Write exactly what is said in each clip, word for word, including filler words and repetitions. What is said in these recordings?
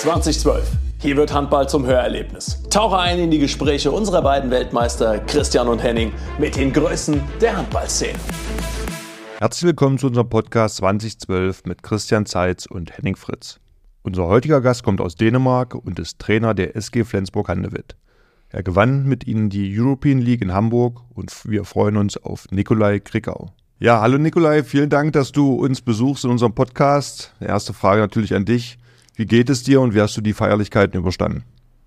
zwanzig zwölf. Hier wird Handball zum Hörerlebnis. Tauche ein in die Gespräche unserer beiden Weltmeister Christian und Henning mit den Größen der Handballszene. Herzlich willkommen zu unserem Podcast zwanzig zwölf mit Christian Zeitz und Henning Fritz. Unser heutiger Gast kommt aus Dänemark und ist Trainer der S G Flensburg-Handewitt. Er gewann mit ihnen die European League in Hamburg und wir freuen uns auf Nikolai Krickau. Ja, hallo Nikolai, vielen Dank, dass du uns besuchst in unserem Podcast. Erste Frage natürlich an dich. Wie geht es dir und wie hast du die Feierlichkeiten überstanden?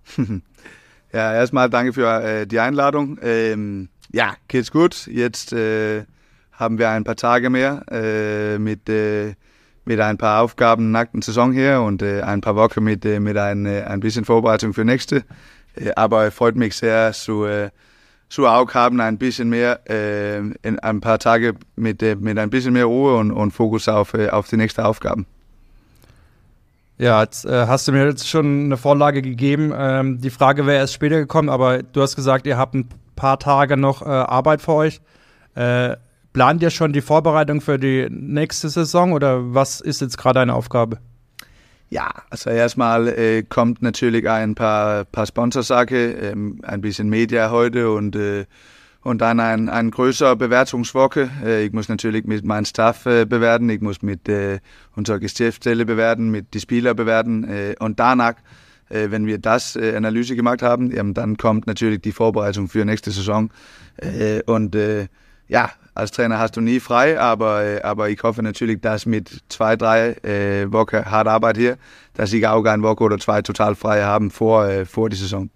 Ja, erstmal danke für äh, die Einladung. Ähm, ja, geht's gut. Jetzt äh, haben wir ein paar Tage mehr äh, mit, äh, mit ein paar Aufgaben nach der Saison hier und äh, ein paar Wochen mit, äh, mit ein, äh, ein bisschen Vorbereitung für nächste. Äh, aber es freut mich sehr, zu, äh, zu auch haben ein bisschen mehr, äh, in ein paar Tage mit, äh, mit ein bisschen mehr Ruhe und, und Fokus auf, äh, auf die nächsten Aufgaben. Ja, jetzt äh, hast du mir jetzt schon eine Vorlage gegeben. Ähm, die Frage wäre erst später gekommen, aber du hast gesagt, ihr habt ein paar Tage noch äh, Arbeit für euch. Äh, plant ihr schon die Vorbereitung für die nächste Saison oder was ist jetzt gerade deine Aufgabe? Ja, also erstmal äh, kommt natürlich ein paar, paar Sponsorsachen, ähm, ein bisschen Media heute und äh, Und dann ein, ein größer Bewertungswoche. Ich muss natürlich mit meinem Staff bewerten, ich muss mit äh, unserer Geschäftsstelle bewerten, mit den Spielern bewerten. Äh, und danach, äh, wenn wir das äh, Analyse gemacht haben, ähm, dann kommt natürlich die Vorbereitung für nächste Saison. Äh, und äh, ja, als Trainer hast du nie frei, aber, äh, aber ich hoffe natürlich, dass mit zwei, drei äh, Wochen harte Arbeit hier, dass ich auch eine Woche oder zwei total frei haben vor, äh, vor die Saison.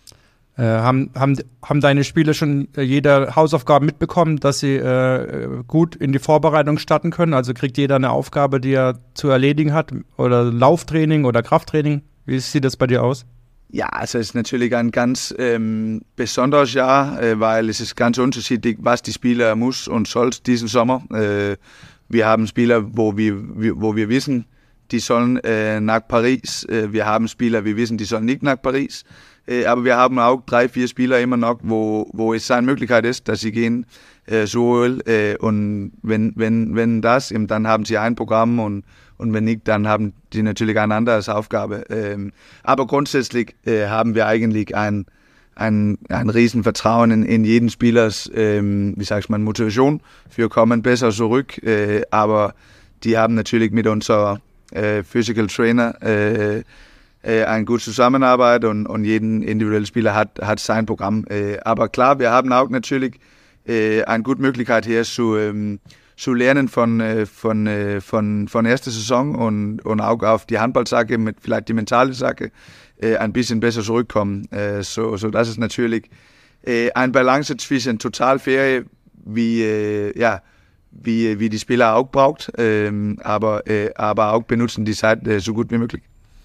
Äh, haben, haben, haben deine Spieler schon äh, jeder Hausaufgaben mitbekommen, dass sie äh, gut in die Vorbereitung starten können? Also kriegt jeder eine Aufgabe, die er zu erledigen hat? Oder Lauftraining oder Krafttraining? Wie sieht das bei dir aus? Ja, also es ist natürlich ein ganz ähm, besonderes Jahr, äh, weil es ist ganz unterschiedlich, was die Spieler muss und soll diesen Sommer. Äh, wir haben Spieler, wo wir, wo wir wissen, die sollen äh, nach Paris. Äh, wir haben Spieler, wir wissen, die sollen nicht nach Paris. Aber wir haben auch drei, vier Spieler immer noch, wo, wo es eine Möglichkeit ist, dass sie gehen äh, so äh, und wenn, wenn, wenn das, eben, dann haben sie ein Programm und, und wenn nicht, dann haben sie natürlich eine andere Aufgabe. Ähm, aber grundsätzlich äh, haben wir eigentlich ein, ein, ein riesen Vertrauen in, in jeden Spielers, ähm, wie sag ich mal, Motivation für kommen besser zurück. Äh, aber die haben natürlich mit unserer äh, Physical Trainer äh, Äh, eine gute Zusammenarbeit und, und jeden individuellen Spieler hat, hat sein Programm. Äh, aber klar, wir haben auch natürlich äh, eine gute Möglichkeit hier zu, ähm, zu lernen von, äh, von, äh, von, von erster Saison und, und auch auf die Handballsache, mit vielleicht die mentale Sache, äh, ein bisschen besser zurückkommen. Äh, so, so das ist natürlich äh, ein Balance zwischen Totalferie, wie, äh, ja, wie, wie die Spieler auch braucht, äh, aber, äh, aber auch benutzen die Zeit äh, so gut wie möglich.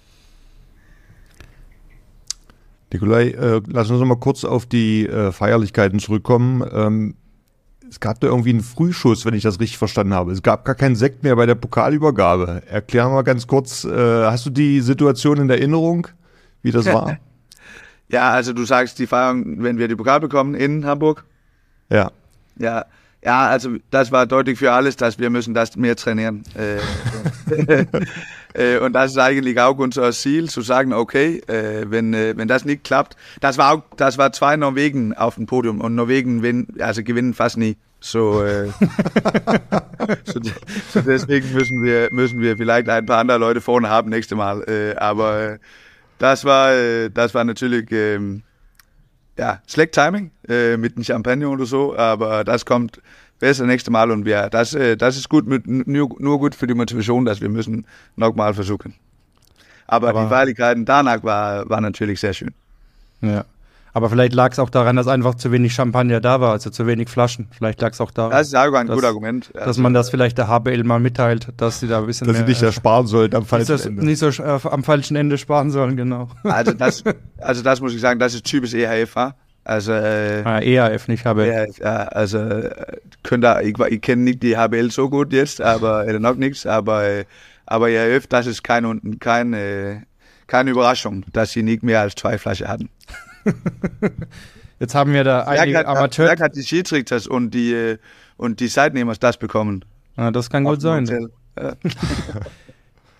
Nikolai, äh, lass uns noch mal kurz auf die äh, Feierlichkeiten zurückkommen. Ähm, es gab da irgendwie einen Frühschuss, wenn ich das richtig verstanden habe. Es gab gar keinen Sekt mehr bei der Pokalübergabe. Erklär mal ganz kurz, äh, hast du die Situation in Erinnerung, wie das war? Ja, also du sagst die Feierung, wenn wir die Pokal bekommen in Hamburg? Ja. Ja, ja, also das war deutlich für alles, dass wir müssen das mehr trainieren. Äh, Und das ist eigentlich auch unser Ziel, zu sagen, okay, äh, wenn, äh, wenn das nicht klappt, das war auch, das war zwei Norwegen auf dem Podium und Norwegen win, also gewinnen fast nie. So, äh, so, so deswegen müssen wir, müssen wir vielleicht ein paar andere Leute vorne haben nächstes Mal. Äh, aber äh, das war, äh, das war natürlich, äh, ja, schlecht Timing äh, mit dem Champagner oder so, aber das kommt besser nächstes Mal und wir, das, das ist gut mit, nur, nur gut für die Motivation, dass wir müssen nochmal versuchen. Aber, aber die Feierlichkeiten danach war, war natürlich sehr schön. Ja, aber vielleicht lag es auch daran, dass einfach zu wenig Champagner da war, also zu wenig Flaschen. Vielleicht lag es auch daran. Das ist auch ein dass, gutes Argument. Dass also, man das vielleicht der H B L mal mitteilt, dass sie da ein bisschen dass mehr... sie nicht äh, da sparen sollten am falschen das, Ende. Nicht so äh, am falschen Ende sparen sollen, genau. Also das, also das muss ich sagen, das ist typisch E H F. Also, äh, ah, E H F, nicht H B L. Ja, also, könnte, ich, ich kenne nicht die H B L so gut jetzt, aber äh, noch nichts, aber, aber E H F, das ist keine, keine, keine Überraschung, dass sie nicht mehr als zwei Flaschen hatten. Jetzt haben wir da einige Amateure. Vielleicht hat die Schiedsrichter und die, und die Seitnehmer das bekommen. Ah, das kann gut sein. Ja.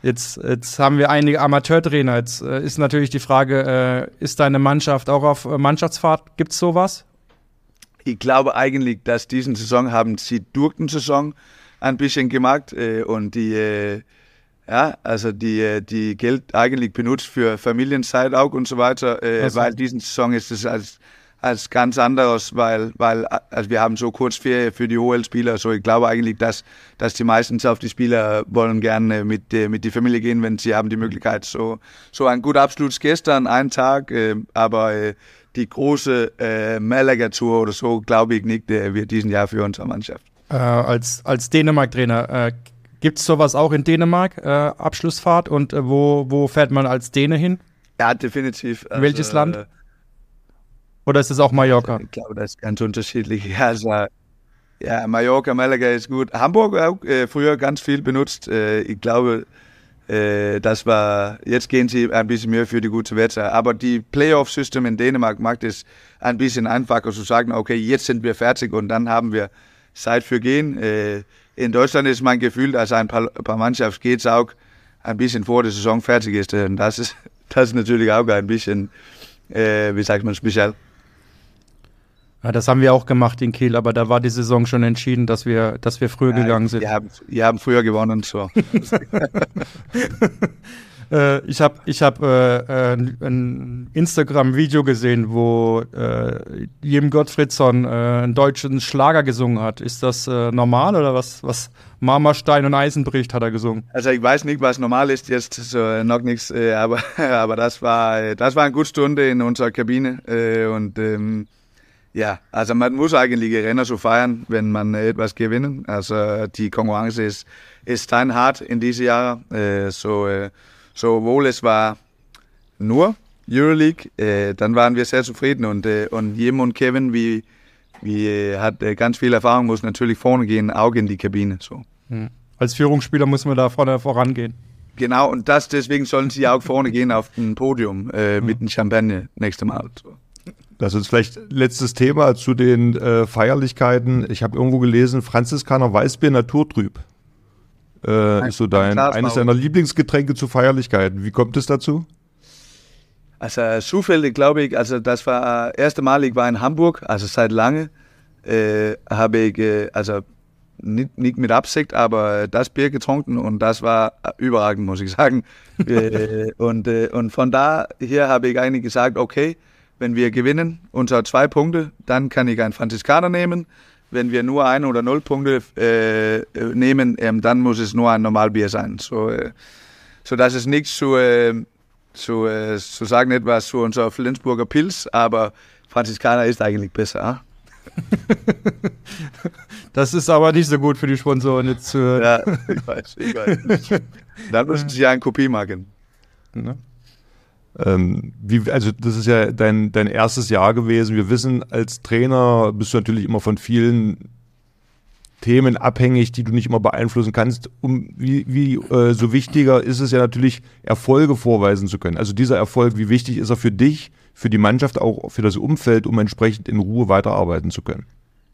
Jetzt, jetzt haben wir einige Amateurtrainer. Jetzt äh, ist natürlich die Frage, äh, ist deine Mannschaft auch auf äh, Mannschaftsfahrt? Gibt es sowas? Ich glaube eigentlich, dass diesen Saison haben sie durch die Saison ein bisschen gemacht äh, und die, äh, ja, also die, die Geld eigentlich benutzt für Familienzeit auch und so weiter, äh, also. Weil diesen Saison ist es als als ganz anderes, weil, weil also wir haben so kurz Ferien für die O L-Spieler, so ich glaube eigentlich, dass, dass die meistens auf die Spieler wollen gerne mit, mit die Familie gehen, wenn sie haben die Möglichkeit. So, so ein guter Abschluss gestern, ein Tag, äh, aber äh, die große äh, Malaga-Tour oder so, glaube ich nicht, der wird diesen Jahr für unsere Mannschaft. Äh, als, als Dänemark-Trainer, äh, gibt es sowas auch in Dänemark, äh, Abschlussfahrt, und äh, wo, wo fährt man als Däne hin? Ja, definitiv. Also, welches Land? Äh, Oder ist es auch Mallorca? Ich glaube, das ist ganz unterschiedlich. Also, ja, Mallorca, Malaga ist gut. Hamburg auch äh, früher ganz viel benutzt. Äh, ich glaube, äh, das war, jetzt gehen sie ein bisschen mehr für die gute Wetter. Aber die Playoff-System in Dänemark macht es ein bisschen einfacher zu sagen, okay, jetzt sind wir fertig und dann haben wir Zeit für gehen. Äh, in Deutschland ist mein Gefühl, dass ein paar, ein paar Mannschaften geht es auch ein bisschen vor der Saison fertig ist. Und das ist, das ist natürlich auch ein bisschen, äh, wie sagt man, speziell. Ja, das haben wir auch gemacht in Kiel, aber da war die Saison schon entschieden, dass wir, dass wir früher ja, gegangen sind. Wir haben, wir haben früher gewonnen. So. äh, ich habe ich hab, äh, ein Instagram-Video gesehen, wo äh, Jim Gottfriedson äh, einen deutschen Schlager gesungen hat. Ist das äh, normal oder was? was Mama Stein und Eisen bricht, hat er gesungen. Also ich weiß nicht, was normal ist jetzt, so, noch nichts, äh, aber, aber das war, das war eine gute Stunde in unserer Kabine äh, und ähm, ja, also man muss eigentlich Rennen so feiern, wenn man etwas gewinnen. Also die Konkurrenz ist, ist steinhart in diesem Jahr. Äh, so, äh, so obwohl es war nur Euroleague, äh, dann waren wir sehr zufrieden. Und, äh, und Jim und Kevin, wie, wie äh, hat äh, ganz viel Erfahrung, muss natürlich vorne gehen, auch in die Kabine. So. Hm. Als Führungsspieler muss man da vorne vorangehen. Genau, und das deswegen sollen sie auch vorne gehen auf dem Podium äh, mit dem Champagner nächstes Mal. So. Das ist vielleicht letztes Thema zu den äh, Feierlichkeiten. Ich habe irgendwo gelesen, Franziskaner Weißbier naturtrüb. Äh, ist so dein, eines deiner Lieblingsgetränke zu Feierlichkeiten. Wie kommt es dazu? Also zufällig glaube ich, also das war das erste Mal, ich war in Hamburg, also seit lange, äh, habe ich, äh, also nicht, nicht mit Absicht, aber das Bier getrunken und das war überragend, muss ich sagen. äh, und, äh, und von da hier habe ich eigentlich gesagt, okay, wenn wir gewinnen, unter zwei Punkte, dann kann ich einen Franziskaner nehmen. Wenn wir nur ein oder null Punkte äh, nehmen, ähm, dann muss es nur ein Normalbier sein. So, äh, so das ist nichts zu, äh, zu, äh, zu sagen, etwas zu unserer Flensburger Pils, aber Franziskaner ist eigentlich besser. Das ist aber nicht so gut für die Sponsoren jetzt zu hören. Ja, ich weiß, ich weiß. Dann müssen sie eine Kopie machen. Ne? Ähm, wie, also das ist ja dein, dein erstes Jahr gewesen. Wir wissen, als Trainer bist du natürlich immer von vielen Themen abhängig, die du nicht immer beeinflussen kannst. Um, wie wie äh, so wichtiger ist es ja natürlich, Erfolge vorweisen zu können. Also dieser Erfolg, wie wichtig ist er für dich, für die Mannschaft, auch für das Umfeld, um entsprechend in Ruhe weiterarbeiten zu können?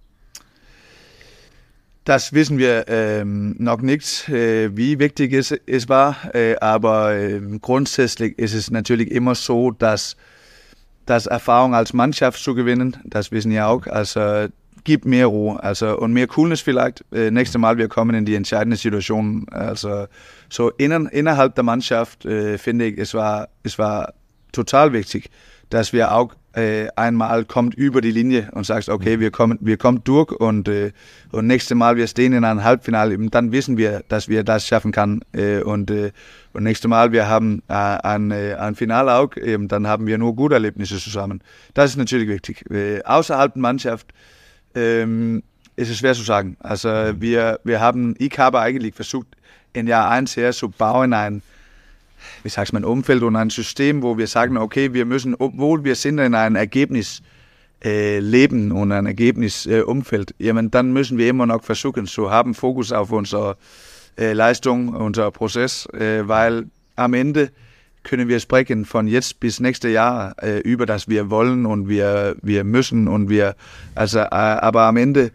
Das wissen wir ähm, noch nicht, äh, wie wichtig es, es war, äh, aber äh, grundsätzlich ist es natürlich immer so, dass, dass Erfahrung als Mannschaft zu gewinnen, das wissen wir auch, also gibt mehr Ruhe also, und mehr Coolness vielleicht. Äh, nächstes Mal, wir kommen in die entscheidende Situation, also so innen, innerhalb der Mannschaft äh, finde ich, es war, es war total wichtig, dass wir auch äh, einmal kommt über die Linie und sagst, okay, wir kommen, wir kommen durch und, äh, und nächstes Mal wir stehen in einem Halbfinale, dann wissen wir, dass wir das schaffen können äh, und, äh, und nächstes Mal wir haben äh, ein, äh, ein Finale auch, äh, dann haben wir nur gute Erlebnisse zusammen. Das ist natürlich wichtig. Äh, außerhalb der Mannschaft ähm, ist es schwer zu sagen. Also wir, wir haben, ich habe eigentlich versucht, in Jahr eins her zu bauen ein wie sagt man, Umfeld und ein System, wo wir sagen, okay, wir müssen, obwohl wir sind in einem Ergebnis äh, leben und ein Ergebnis äh, Umfeld, ja, dann müssen wir immer noch versuchen zu haben Fokus auf unsere äh, Leistung, unser Prozess, äh, weil am Ende können wir sprechen von jetzt bis nächstes Jahr äh, über das wir wollen und wir wir müssen und wir, also, äh, aber am Ende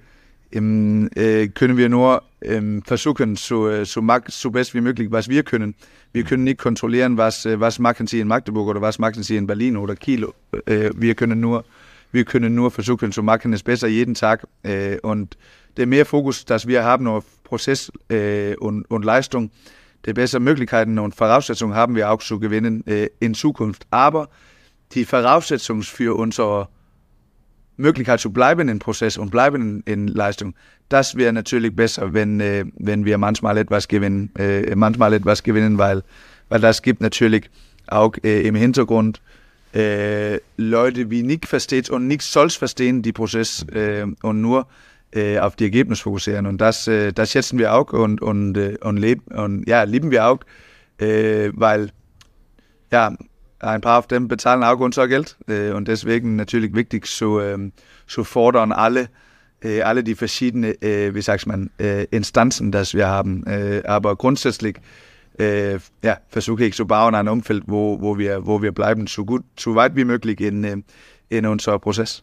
ähm, äh, können wir nur ähm, versuchen, so, so, so best wie möglich, was wir können. Wir können nicht kontrollieren, was, was machen sie in Magdeburg oder was machen sie in Berlin oder Kiel. Äh, wir können nur, wir können nur versuchen, zu machen es besser jeden Tag. Äh, und der mehr Fokus, das wir haben auf Prozess äh, und, und Leistung, die bessere Möglichkeiten und Voraussetzungen haben wir auch zu gewinnen äh, in Zukunft. Aber die Voraussetzungen für unsere Möglichkeit zu bleiben im Prozess und bleiben in, in Leistung, das wäre natürlich besser, wenn, äh, wenn wir manchmal etwas gewinnen, äh, manchmal etwas gewinnen, weil, weil das gibt natürlich auch äh, im Hintergrund äh, Leute, die nicht versteht und nicht soll verstehen, die Prozess äh, und nur äh, auf die Ergebnisse fokussieren. Und das, äh, das schätzen wir auch und, und, äh, und, leb, und ja, lieben wir auch, äh, weil ja, ein paar von dem bezahlen auch unser Geld äh, und deswegen natürlich wichtig zu, ähm, zu fordern alle, äh, alle die verschiedenen, äh, wie sagt man, äh, Instanzen, das wir haben. Äh, aber grundsätzlich äh, ja, versuche ich zu bauen ein Umfeld, wo, wo, wir, wo wir bleiben, so gut, so weit wie möglich in, in unserem Prozess.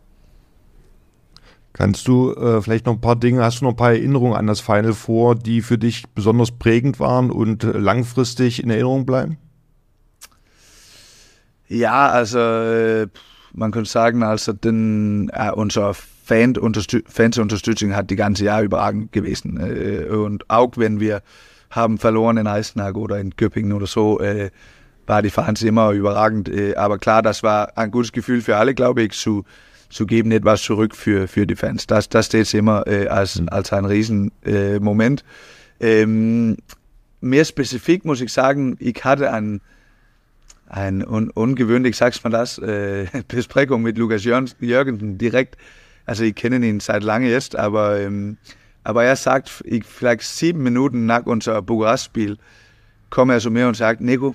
Kannst du äh, vielleicht noch ein paar Dinge, hast du noch ein paar Erinnerungen an das Final Four, die für dich besonders prägend waren und äh, langfristig in Erinnerung bleiben? Ja, also äh, man könnte sagen, also den, äh, unser Fan -Unterstü Fans-Unterstützung hat die ganze Jahr überragend gewesen. Äh, und auch wenn wir haben verloren in Eisenach oder in Göppingen oder so, äh, war die Fans immer überragend. Äh, aber klar, das war ein gutes Gefühl für alle, glaube ich, zu, zu geben etwas zurück für, für die Fans. Das, das steht immer äh, als, als ein riesen äh, Moment. Ähm, mehr spezifisch muss ich sagen, ich hatte ein Ein un ungewöhnlich, sagst man das, äh, Besprechung mit Lukas Jørgensen direkt. Also ich kenne ihn seit lange jetzt, aber, ähm, aber er sagt, ich, vielleicht sieben Minuten nach unser Bukarest-Spiel, kommt er zu mir und sagt, Nico,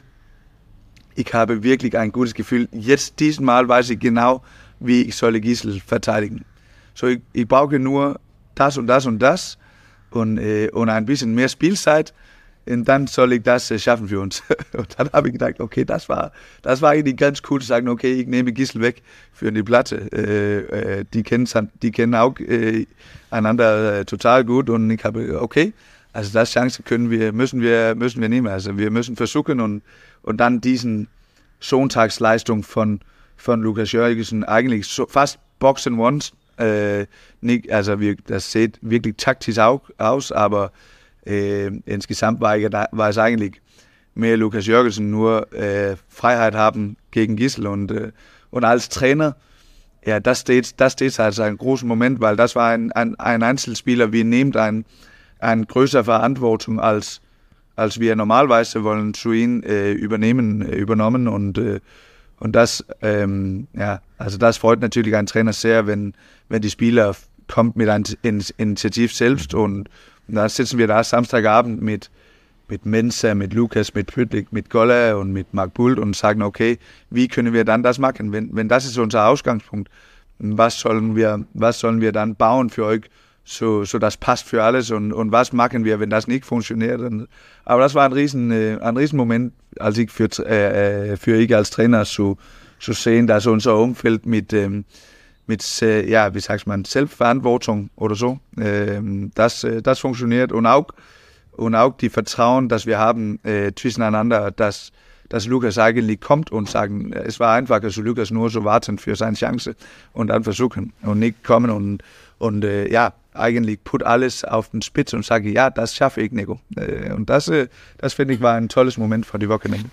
ich habe wirklich ein gutes Gefühl. Jetzt, diesmal weiß ich genau, wie ich soll Gisel verteidigen. So, ich, ich brauche nur das und das und das und, äh, und ein bisschen mehr Spielzeit. Und dann soll ich das äh, schaffen für uns. Und dann habe ich gedacht, okay, das war, das war eigentlich ganz cool zu sagen, okay, ich nehme Gisel weg für die Platte. Äh, äh, die, kennen, die kennen auch äh, einander äh, total gut und ich habe, okay, also das Chance können wir, müssen wir, müssen wir nehmen. Also wir müssen versuchen und, und dann diesen Sonntagsleistung von, von Lukas Jørgensen eigentlich so, fast Box and Ones. Äh, nicht, also wir, das sieht wirklich taktisch auch aus, aber Äh, insgesamt war, ich, war es eigentlich mehr Lukas Jørgensen, nur äh, Freiheit haben gegen Gisel und, äh, und als Trainer, ja, das steht, das steht also ein großer Moment, weil das war ein, ein, ein Einzelspieler, wir nehmen ein, eine größere Verantwortung als, als wir normalerweise wollen zu ihm äh, übernehmen, äh, übernommen und, äh, und das, ähm, ja, also das freut natürlich einen Trainer sehr, wenn, wenn die Spieler kommt mit einem Initiativ selbst und Und dann sitzen wir da Samstagabend mit, mit Mensa, mit Lukas, mit Pütlik, mit Golla und mit Mark Bult und sagen, okay, wie können wir dann das machen? Wenn, wenn das ist unser Ausgangspunkt, was sollen wir, was sollen wir dann bauen für euch, so, so das passt für alles und, und was machen wir, wenn das nicht funktioniert? Und, aber das war ein riesen, ein riesen Moment, als ich für, äh, für ich als Trainer zu, zu sehen, dass unser Umfeld mit ähm, mit, äh, ja, wie sagt man, Selbstverantwortung oder so. Ähm, das, äh, das funktioniert und auch, und auch die Vertrauen, das wir haben äh, zwischeneinander, dass, dass Lukas eigentlich kommt und sagen, es war einfach, dass Lukas nur so warten für seine Chance und dann versuchen und nicht kommen und, und äh, ja, eigentlich put alles auf den Spitz und sage, ja, das schaffe ich, Nico. Äh, und das, äh, das finde ich, war ein tolles Moment für die Wochenende.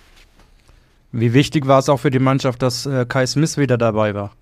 Wie wichtig war es auch für die Mannschaft, dass äh, Kai Smith wieder dabei war?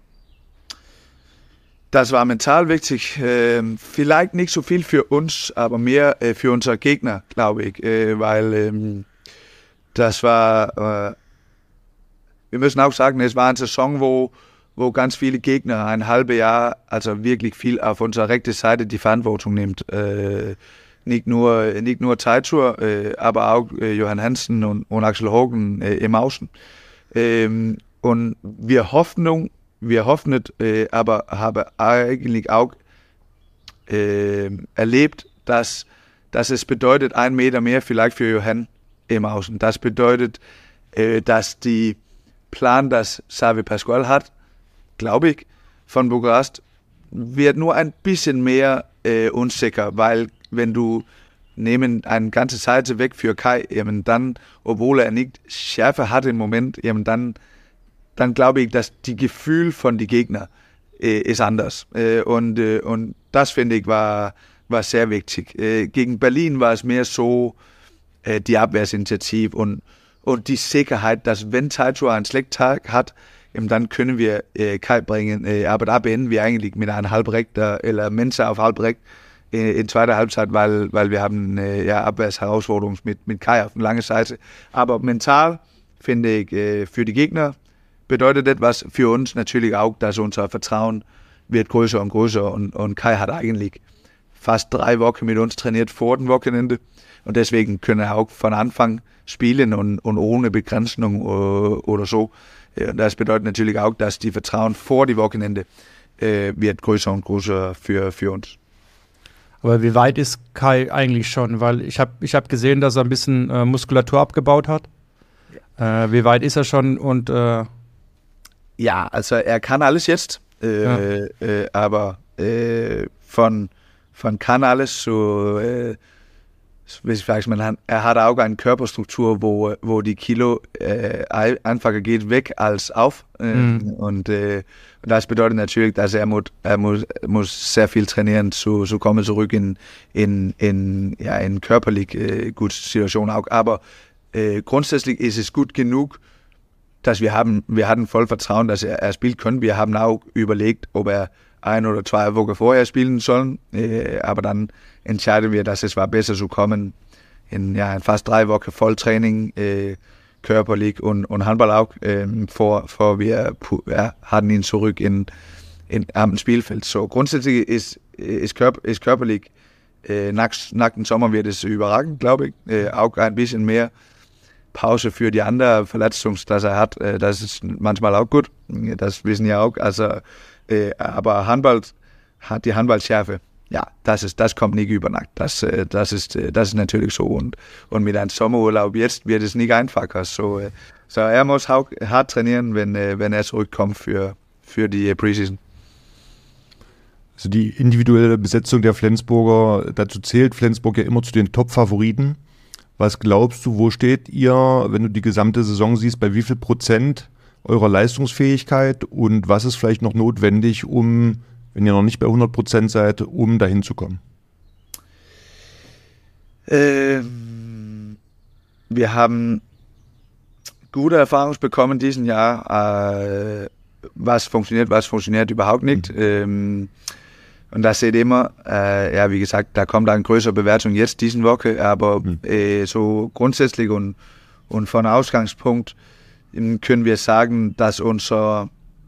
Das war mental wichtig. Ähm, vielleicht nicht so viel für uns, aber mehr äh, für unsere Gegner, glaube ich. Äh, weil ähm, das war, äh, wir müssen auch sagen, es war eine Saison, wo, wo ganz viele Gegner ein halbes Jahr, also wirklich viel auf unserer rechten Seite die Verantwortung nimmt. Äh, nicht nur, nicht nur Teitur, äh, aber auch äh, Johan Hansen und, und Axel Hogan äh, im Außen. Ähm, und wir hoffen, Wir hoffen, äh, aber haben eigentlich auch äh, erlebt, dass, dass es bedeutet, ein Meter mehr vielleicht für Johan im Außen. Das bedeutet, äh, dass die Plan, das Xavi Pascual hat, glaube ich, von Bukarest, wird nur ein bisschen mehr äh, unsicher, weil wenn du nehmen eine ganze Seite weg für Kai, jamen dann, obwohl er nicht Schärfe hat im Moment, jamen dann, dann glaube ich, dass die Gefühl von die Gegner äh, ist anders. Äh, und, äh, und das finde ich war, war sehr wichtig. Äh, gegen Berlin war es mehr so äh, die Abwehrsinitiativ und, und die Sicherheit, dass wenn Taito einen schlechten Tag hat, eben dann können wir äh, Kai bringen. Äh, aber da beenden wir eigentlich mit einem Halbrechter oder Mensa auf Halbrecht äh, in zweiter Halbzeit, weil, weil wir haben äh, ja, Abwehrsherausforderungen mit, mit Kai auf der langen Seite. Aber mental finde ich äh, für die Gegner bedeutet etwas, für uns natürlich auch, dass unser Vertrauen wird größer und größer und, und Kai hat eigentlich fast drei Wochen mit uns trainiert vor dem Wochenende und deswegen können er auch von Anfang spielen und, und ohne Begrenzung oder, oder so. Das bedeutet natürlich auch, dass die Vertrauen vor dem Wochenende äh, wird größer und größer für, für uns. Aber wie weit ist Kai eigentlich schon? Weil ich habe ich hab gesehen, dass er ein bisschen äh, Muskulatur abgebaut hat. Ja. Äh, wie weit ist er schon? Und äh ja, also er kann alles jetzt, äh, ja. äh, aber äh, von, von kann alles so, äh, man, er hat auch eine Körperstruktur, wo, wo die Kilo äh, einfacher geht weg als auf. Äh, mhm. Und äh, das bedeutet natürlich, dass er, muss, er muss, muss sehr viel trainieren, zu, zu kommen zurück in, in, in, ja, in körperlich äh, gute Situation auch. Aber äh, grundsätzlich ist es gut genug, dass wir haben, wir hatten voll Vertrauen, dass er, er spielen können. Wir haben auch überlegt, ob er ein oder zwei Wochen vorher spielen sollen, äh, aber dann entscheiden wir, dass es war besser zu kommen in, ja, in fast drei Wochen Volltraining, äh, körperlich und, und Handball auch, äh, vor, vor wir ja, hatten ihn zurück in, in, am Spielfeld. So grundsätzlich ist, ist, körper, ist körperlich, äh, nach, nach dem Sommer wird es überragend, glaube ich, äh, auch ein bisschen mehr Pause für die andere Verletzung, die er hat, äh, das ist manchmal auch gut, das wissen ja auch, also äh, aber Handball hat die Handballschärfe. Ja, das ist, das kommt nicht über Nacht. Das, das ist, das ist natürlich so. Und, und mit einem Sommerurlaub jetzt wird es nicht einfacher. So, so er muss hart trainieren, wenn, wenn er zurückkommt für, für die Preseason. Also die individuelle Besetzung der Flensburger, dazu zählt Flensburg ja immer zu den Top-Favoriten. Was glaubst du, wo steht ihr, wenn du die gesamte Saison siehst, bei wie viel Prozent eurer Leistungsfähigkeit und was ist vielleicht noch notwendig, um, wenn ihr noch nicht bei hundert Prozent seid, um dahin zu kommen? Ähm, wir haben gute Erfahrungen bekommen diesen Jahr, äh, was funktioniert, was funktioniert überhaupt nicht. Mhm. Ähm, und das seht immer, äh, ja, wie gesagt, da kommt eine größere Bewertung jetzt diesen Woche, aber mhm. äh, so grundsätzlich und, und von Ausgangspunkt können wir sagen, dass unser,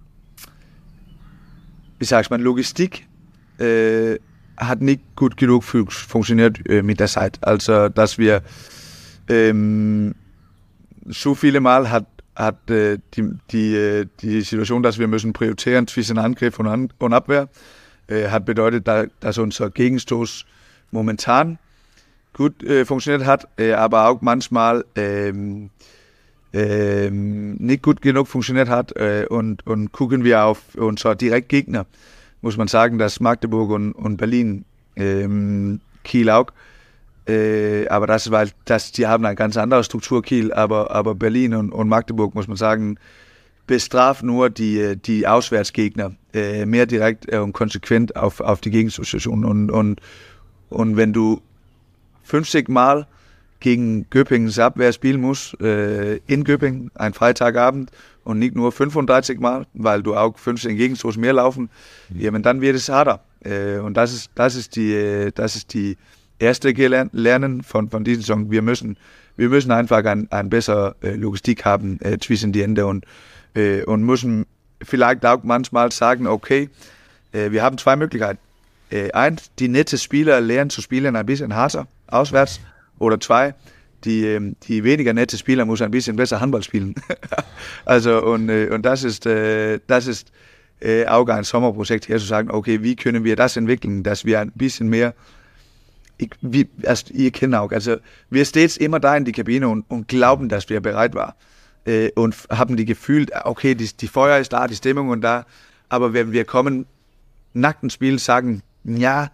wie sagt man, Logistik äh, hat nicht gut genug funktioniert äh, mit der Zeit. Also, dass wir ähm, so viele Mal hat, hat äh, die, die, die Situation, dass wir müssen priorisieren zwischen Angriff und, An- und Abwehr, äh, hat bedeutet, da, dass unser Gegenstoß momentan gut äh, funktioniert hat, äh, aber auch manchmal ähm, ähm, nicht gut genug funktioniert hat äh, und, und gucken wir auf unsere Direktgegner, muss man sagen, dass Magdeburg und, und Berlin, ähm, Kiel auch, äh, aber das weil das, die haben eine ganz andere Struktur, Kiel, aber, aber Berlin und, und Magdeburg, muss man sagen, bestraft nur die, die Auswärtsgegner äh, mehr direkt äh, und konsequent auf, auf die Gegensituation und, und, und wenn du fünfzig Mal gegen Göppingens Abwehr spielen muss, äh, in Göppingen, ein Freitagabend und nicht nur fünfunddreißig Mal, weil du auch fünfzehn Gegenstoß mehr laufen, mhm. ja, dann wird es harder. Äh, und das ist, das ist die, das ist die erste Lernen von, von dieser Saison. Wir müssen, wir müssen einfach ein, ein bessere äh, Logistik haben äh, zwischen die Ende und, äh, und müssen vielleicht auch manchmal sagen, okay, äh, wir haben zwei Möglichkeiten. Äh, eins, die nette Spieler lernen zu spielen ein bisschen härter, auswärts. Oder zwei, die, die weniger nette Spieler muss ein bisschen besser Handball spielen. Also und, und das ist, das ist auch ein Sommerprojekt hier zu sagen, okay, wie können wir das entwickeln, dass wir ein bisschen mehr, ich, wie, also ihr kennt auch, also wir stehen immer da in die Kabine und, und glauben, dass wir bereit waren und haben die Gefühl, okay, die, die Feuer ist da, die Stimmung und da, aber wenn wir kommen, nach dem Spiel sagen, ja,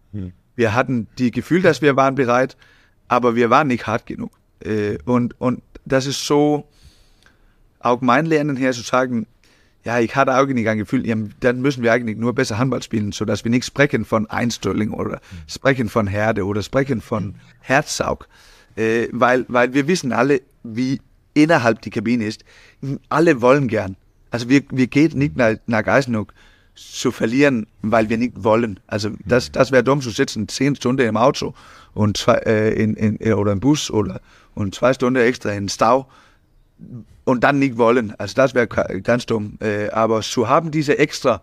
Hm. Wir hatten die Gefühl, dass wir waren bereit, aber wir waren nicht hart genug. Äh, und, und das ist so, auch mein Lernen her zu sagen, ja, ich hatte auch nicht ein Gefühl, ja, dann müssen wir eigentlich nur besser Handball spielen, sodass wir nicht sprechen von Einstellung oder mhm. sprechen von Härte oder sprechen von Herzsaug. Äh, weil, weil wir wissen alle, wie innerhalb die Kabine ist. Alle wollen gern. Also wir, wir gehen nicht nach, nach Eisenhoch zu verlieren, weil wir nicht wollen. Also das, das wäre dumm zu sitzen, zehn Stunden im Auto und zwei, äh, in, in, oder im Bus oder und zwei Stunden extra in Stau und dann nicht wollen. Also das wäre ganz dumm. Äh, aber zu haben diese extra,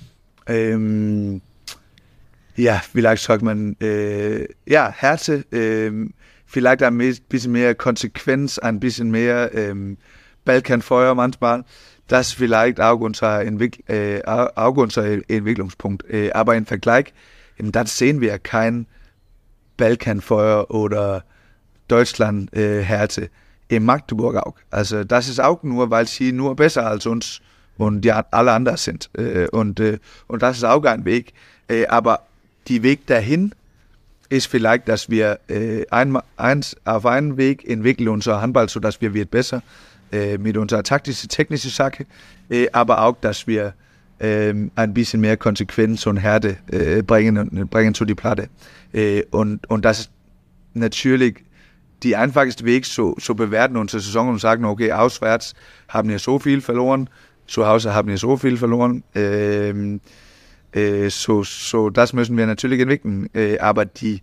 ähm, ja, vielleicht sagt man, äh, ja, Härte, ähm, vielleicht ein bisschen mehr Konsequenz, ein bisschen mehr ähm, Balkanfeuer manchmal. Das ist vielleicht auch unser, Entwick- äh, auch unser Entwicklungspunkt. Äh, aber im Vergleich, eben, das sehen wir kein Balkanfeuer oder Deutschland-Härte. Äh, in Magdeburg auch. Also das ist auch nur, weil sie nur besser als uns und ja alle anders sind. Äh, und, äh, und das ist auch ein Weg. Äh, aber die Weg dahin ist vielleicht, dass wir äh, ein, eins auf einen Weg entwickeln unser Handball, sodass wir wird besser äh, mit unserer taktischen, technischen Sache, äh, aber auch, dass wir äh, ein bisschen mehr Konsequenz und Härte äh, bringen, bringen zu die Platte. Äh, und, und das ist natürlich die einfachste Weg zu, zu bewerten unsere Saison und sagen, okay, auswärts haben wir so viel verloren, zu Hause haben wir so viel verloren, ähm, äh, so, so das müssen wir natürlich entwickeln, äh, aber die,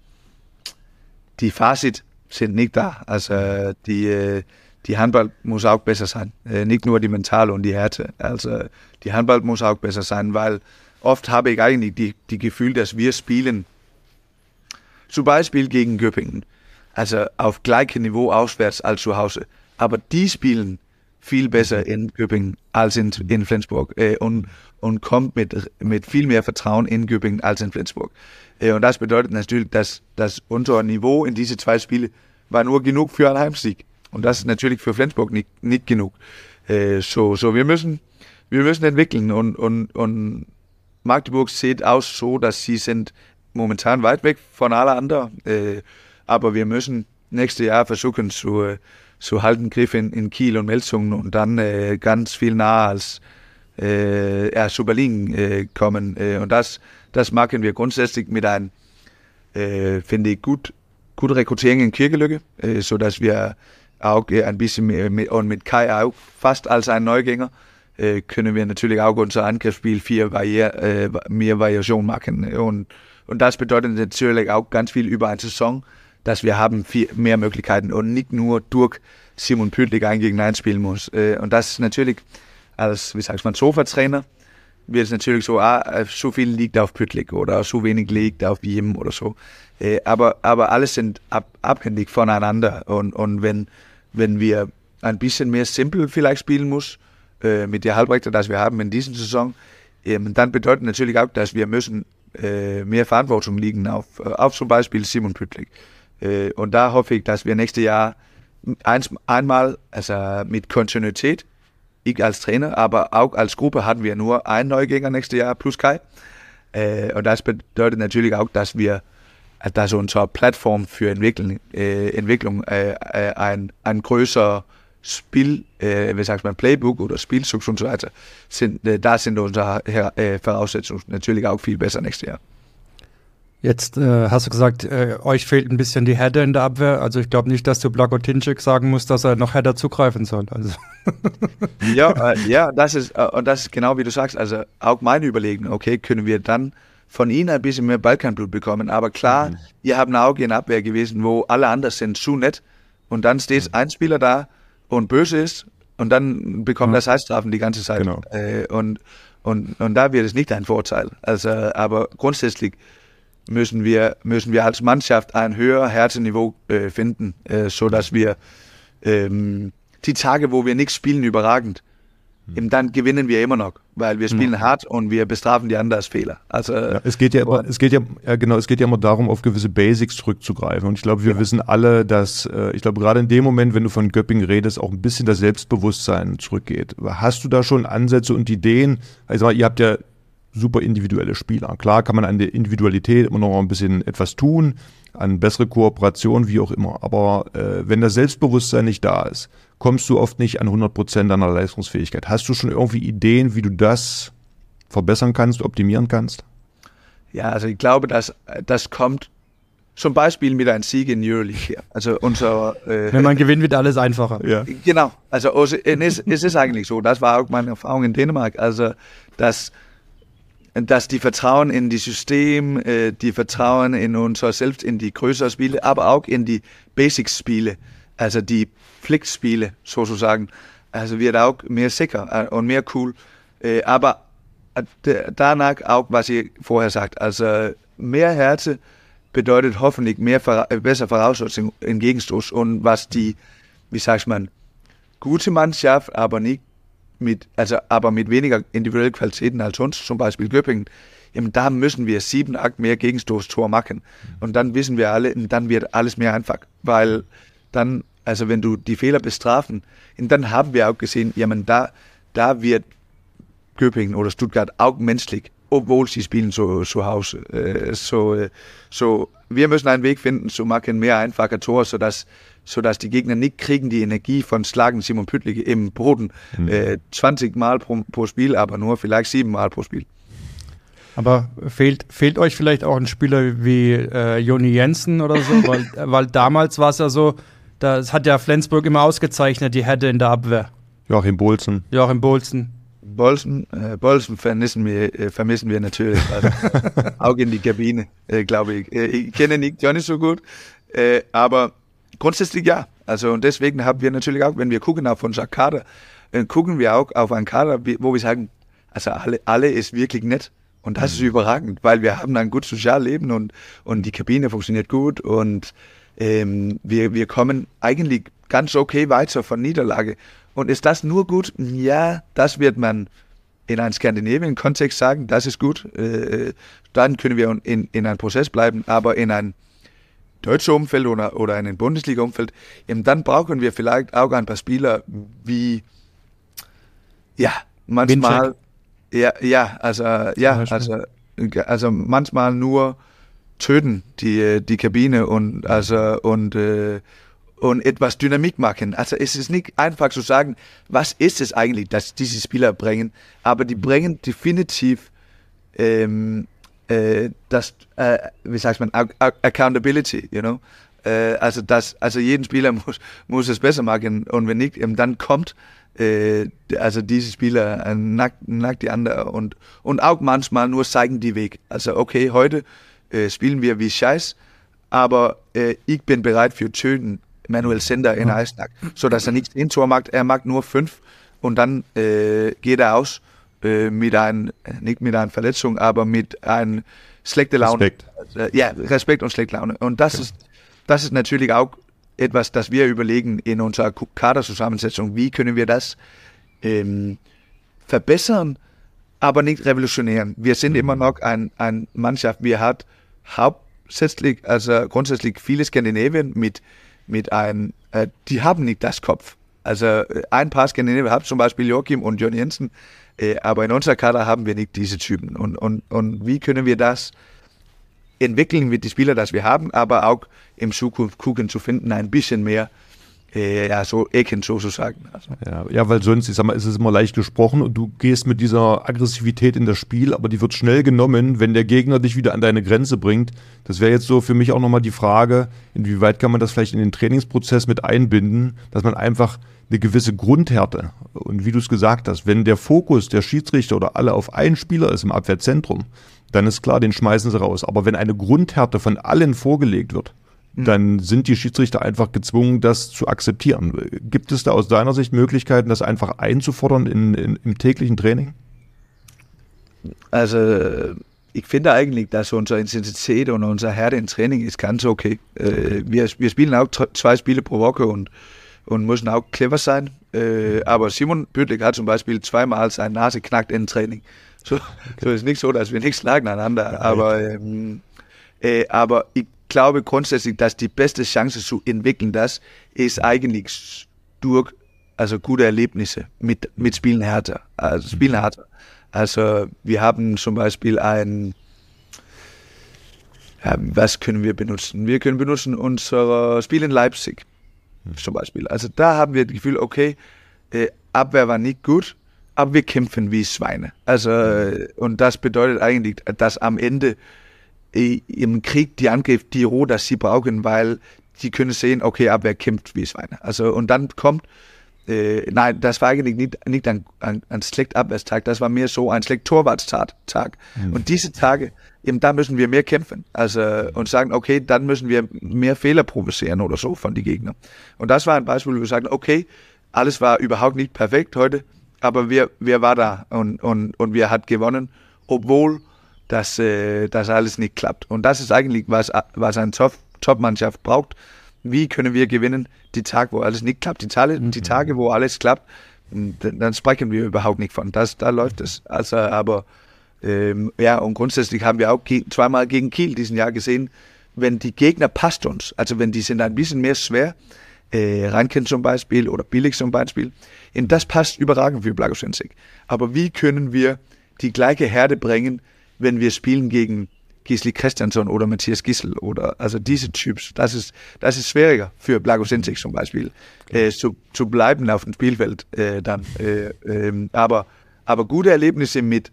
die Fazit sind nicht da, also die, äh, die Handball muss auch besser sein, äh, nicht nur die Mentale und die Härte, also die Handball muss auch besser sein, weil oft habe ich eigentlich die, die Gefühl, dass wir spielen, zum Beispiel gegen Göppingen, also auf gleichem Niveau auswärts als zu Hause. Aber die spielen viel besser in Göppingen als in, in Flensburg äh, und, und kommt mit, mit viel mehr Vertrauen in Göppingen als in Flensburg. Äh, und das bedeutet natürlich, dass, dass unser Niveau in diese zwei Spiele war nur genug für einen Heimsieg. Und das ist natürlich für Flensburg nicht, nicht genug. Äh, so, so wir müssen, wir müssen entwickeln und, und, und Magdeburg sieht aus so, dass sie sind momentan weit weg von allen anderen. Äh, Aber wir müssen nächstes Jahr versuchen zu, zu halten Griff in, in Kiel und Melsungen und dann äh, ganz viel nahe als äh, ja, zu Berlin äh, kommen. Äh, und das, das machen wir grundsätzlich mit einem, äh, finde ich, gut, gute Rekrutierung in Kirkelücke, äh, sodass wir auch äh, ein bisschen mehr, mit, und mit Kai auch fast als ein Neugänger, äh, können wir natürlich auch unser Angriffsspiel viel Varier, äh, mehr Variation machen. Und, und das bedeutet natürlich auch ganz viel über eine Saison, dass wir haben viel mehr Möglichkeiten und nicht nur durch Simon Pütlik ein gegen eins spielen muss. Und das ist natürlich, als, wie sagt man, Sofa-Trainer, wird es natürlich so, ah, so viel liegt auf Pütlik oder so wenig liegt auf ihm oder so. Aber, aber alles sind ab, abhängig voneinander. Und, und wenn, wenn wir ein bisschen mehr simpel vielleicht spielen muss, mit der Halbrechte, das wir haben in dieser Saison, dann bedeutet natürlich auch, dass wir müssen mehr Verantwortung liegen auf, auf zum Beispiel Simon Pütlik. Und da hoffe ich, dass wir nächstes Jahr eins, einmal, also mit Kontinuität, ich als Trainer, aber auch als Gruppe hatten wir nur einen Neugänger nächstes Jahr plus Kai. Und das bedeutet natürlich auch, dass wir, dass unsere Plattform für Entwicklung, äh, Entwicklung äh, ein, ein größer Spiel, äh, wie sagt man, Playbook oder Spielzug und so weiter, sind, äh, da sind unsere äh, Voraussetzungen natürlich auch viel besser nächstes Jahr. Jetzt äh, hast du gesagt, äh, euch fehlt ein bisschen die Härte in der Abwehr. Also ich glaube nicht, dass du Blagotinčić sagen musst, dass er noch härter zugreifen soll. Also. ja, äh, ja, das ist äh, und das ist genau wie du sagst. Also auch meine Überlegung. Okay, können wir dann von ihnen ein bisschen mehr Balkanblut bekommen? Aber klar, mhm. ihr habt ein Auge in Abwehr gewesen, wo alle anderen sind zu nett und dann steht mhm. ein Spieler da und böse ist und dann bekommt mhm. das Heißstrafen die ganze Zeit. Genau. Äh, und und und da wird es nicht ein Vorteil. Also aber grundsätzlich müssen wir, müssen wir als Mannschaft ein höheres Härteniveau äh, finden, äh, so dass wir ähm, die Tage, wo wir nichts spielen, überragend, mhm. dann gewinnen wir immer noch, weil wir spielen mhm. hart und wir bestrafen die anderen als Fehler. Also ja, es geht ja, aber, es geht ja, ja genau, es geht ja immer darum, auf gewisse Basics zurückzugreifen. Und ich glaube, wir ja. wissen alle, dass, äh, ich glaube, gerade in dem Moment, wenn du von Göppingen redest, auch ein bisschen das Selbstbewusstsein zurückgeht. Hast du da schon Ansätze und Ideen? Also ihr habt ja super individuelle Spieler. Klar kann man an der Individualität immer noch ein bisschen etwas tun, an bessere Kooperation, wie auch immer. Aber äh, wenn das Selbstbewusstsein nicht da ist, kommst du oft nicht an hundert Prozent deiner Leistungsfähigkeit. Hast du schon irgendwie Ideen, wie du das verbessern kannst, optimieren kannst? Ja, also ich glaube, dass das kommt zum Beispiel mit einem Sieg in Euroleague hier. Also unser, äh, Wenn man gewinnt, wird alles einfacher. Ja. Genau, also es ist, es ist eigentlich so, das war auch meine Erfahrung in Dänemark, also dass, dass die Vertrauen in die System, äh, die Vertrauen in unser Selbst, in die größeren Spiele, aber auch in die Basics-Spiele, also die Pflichtspiele sozusagen, also wird auch mehr sicher und mehr cool, äh, aber danach auch, was ihr vorher sagt, also mehr Härte bedeutet hoffentlich mehr, besser Voraussetzungen im Gegenstoß und was die, wie sagt man, gute Mannschaft, aber nicht mit, also aber mit weniger individuellen Qualitäten als uns, zum Beispiel Göppingen, eben da müssen wir sieben, acht mehr Gegenstoßtor machen und dann wissen wir alle, und dann wird alles mehr einfach, weil dann, also wenn du die Fehler bestrafen, und dann haben wir auch gesehen, ja man, da, da wird Göppingen oder Stuttgart auch menschlich, obwohl sie spielen zu, zu Hause. Äh, so, äh, so, wir müssen einen Weg finden zu machen, mehr einfache Tore, sodass, sodass die Gegner nicht kriegen die Energie von Schlagen Simon Püttlik im Boden. Mhm. Äh, zwanzig Mal pro, pro Spiel, aber nur vielleicht sieben Mal pro Spiel. Aber fehlt, fehlt euch vielleicht auch ein Spieler wie äh, Joni Jensen oder so? weil, weil damals war es ja so, das hat ja Flensburg immer ausgezeichnet, die Härte in der Abwehr. Joachim Bohlsen. Joachim Bohlsen. Bolsen, äh, Bolsen vermissen wir, äh, vermissen wir natürlich, also, auch in die Kabine, äh, glaube ich. Äh, ich kenne Nick Johnny so gut, äh, aber grundsätzlich ja. Also und deswegen haben wir natürlich auch, wenn wir gucken auf unser Kader, äh, gucken wir auch auf einen Kader, wo wir sagen, also alle, alle ist wirklich nett und das ist überragend, weil wir haben ein gutes Sozialleben und und die Kabine funktioniert gut und ähm, wir wir kommen eigentlich ganz okay weiter von Niederlage. Und ist das nur gut? Ja, das wird man in einem Skandinavien-Kontext sagen, das ist gut. Äh, dann können wir in, in einem Prozess bleiben, aber in einem deutschen Umfeld oder, oder in einem Bundesliga-Umfeld, eben dann brauchen wir vielleicht auch ein paar Spieler wie, ja, manchmal, ja, ja, also, ja, also, also manchmal nur töten die, die Kabine und, also, und, äh, und etwas Dynamik machen. Also es ist nicht einfach zu sagen, was ist es eigentlich, dass diese Spieler bringen, aber die bringen definitiv ähm, äh, das, äh, wie sagt man, Accountability, you know. Äh, also das, also jeden Spieler muss muss es besser machen und wenn nicht, eben dann kommt äh, also diese Spieler äh, nackt, nackt die andere und und auch manchmal nur zeigen die Weg. Also okay, heute äh, spielen wir wie Scheiß, aber äh, ich bin bereit für töten. Manuel Sender in Eisenach, so dass er nicht zehn Tor macht, er macht nur fünf und dann äh, geht er aus äh, mit ein, nicht mit einer Verletzung, aber mit einer schlechten Laune. Respekt. Also, ja, Respekt und schlechte Laune. Und das, okay. ist, das ist natürlich auch etwas, das wir überlegen in unserer Kaderzusammensetzung. Wie können wir das ähm, verbessern, aber nicht revolutionieren? Wir sind immer noch eine ein Mannschaft, wir haben hauptsächlich, also grundsätzlich viele Skandinavien mit mit einem, äh, die haben nicht das Kopf. Also äh, ein paar Skandinavier haben zum Beispiel Joachim und Joni Jensen, äh, aber in unserer Kader haben wir nicht diese Typen. Und, und, und wie können wir das entwickeln mit den Spielern, das wir haben, aber auch im Zukunft gucken zu finden, ein bisschen mehr äh, ja, so Ecken sozusagen. Also. Ja, ja, weil sonst, ich sag mal, ist es immer leicht gesprochen und du gehst mit dieser Aggressivität in das Spiel, aber die wird schnell genommen, wenn der Gegner dich wieder an deine Grenze bringt. Das wäre jetzt so für mich auch nochmal die Frage, inwieweit kann man das vielleicht in den Trainingsprozess mit einbinden, dass man einfach eine gewisse Grundhärte und wie du es gesagt hast, wenn der Fokus der Schiedsrichter oder alle auf einen Spieler ist im Abwehrzentrum, dann ist klar, den schmeißen sie raus. Aber wenn eine Grundhärte von allen vorgelegt wird, dann sind die Schiedsrichter einfach gezwungen, das zu akzeptieren. Gibt es da aus deiner Sicht Möglichkeiten, das einfach einzufordern in, in, im täglichen Training? Also ich finde eigentlich, dass unsere Intensität und unser Härte im Training ist ganz okay. Wir, wir spielen auch zwei Spiele pro Woche und, und müssen auch clever sein. Aber Simon Püttlik hat zum Beispiel zweimal seine Nase knackt im Training. So, okay. So ist nicht so, dass wir nichts schlagen aneinander. Ja, aber, ähm, äh, aber ich Ich glaube grundsätzlich, dass die beste Chance zu entwickeln, das ist eigentlich durch also gute Erlebnisse mit mit Spielen härter, also Spielen härter. Also wir haben zum Beispiel ein, ja, was können wir benutzen? Wir können benutzen unser Spiel in Leipzig zum Beispiel. Also da haben wir das Gefühl, okay, äh, Abwehr war nicht gut, aber wir kämpfen wie Schweine. Also, äh, und das bedeutet eigentlich, dass am Ende äh, im Krieg die Angriff die Ruhe, das sie brauchen, weil die können sehen, okay, Abwehr kämpft wie Schweine. Also, und dann kommt, äh, nein, das war eigentlich nicht, nicht ein, ein, ein schlechter Abwehrstag, das war mehr so ein schlechter Torwartstag. Mhm. Und diese Tage, eben da müssen wir mehr kämpfen. Also, und sagen, okay, dann müssen wir mehr Fehler provozieren oder so von den Gegnern. Und das war ein Beispiel, wo wir sagen, okay, alles war überhaupt nicht perfekt heute, aber wir, wir waren da und, und, und wir hat gewonnen, obwohl das, äh, das alles nicht klappt. Und das ist eigentlich, was, was eine Top, Top-Mannschaft braucht. Wie können wir gewinnen, die Tage, wo alles nicht klappt, die, Tage, die Tage, wo alles klappt, dann sprechen wir überhaupt nicht von. Das, da läuft es. Also, aber ähm, ja, und grundsätzlich haben wir auch ge- zweimal gegen Kiel diesen Jahr gesehen, wenn die Gegner passt uns, also wenn die sind ein bisschen mehr schwer, äh, Reinken zum Beispiel oder Billig zum Beispiel, und das passt überragend für Blagošević. Aber wie können wir die gleiche Härte bringen, wenn wir spielen gegen Gisli Kristjansson oder Matthias Gisel oder also diese Typs, das ist das ist schwieriger für Blagošević zum Beispiel äh, zu, zu bleiben auf dem Spielfeld äh, dann. Äh, äh, aber aber gute Erlebnisse mit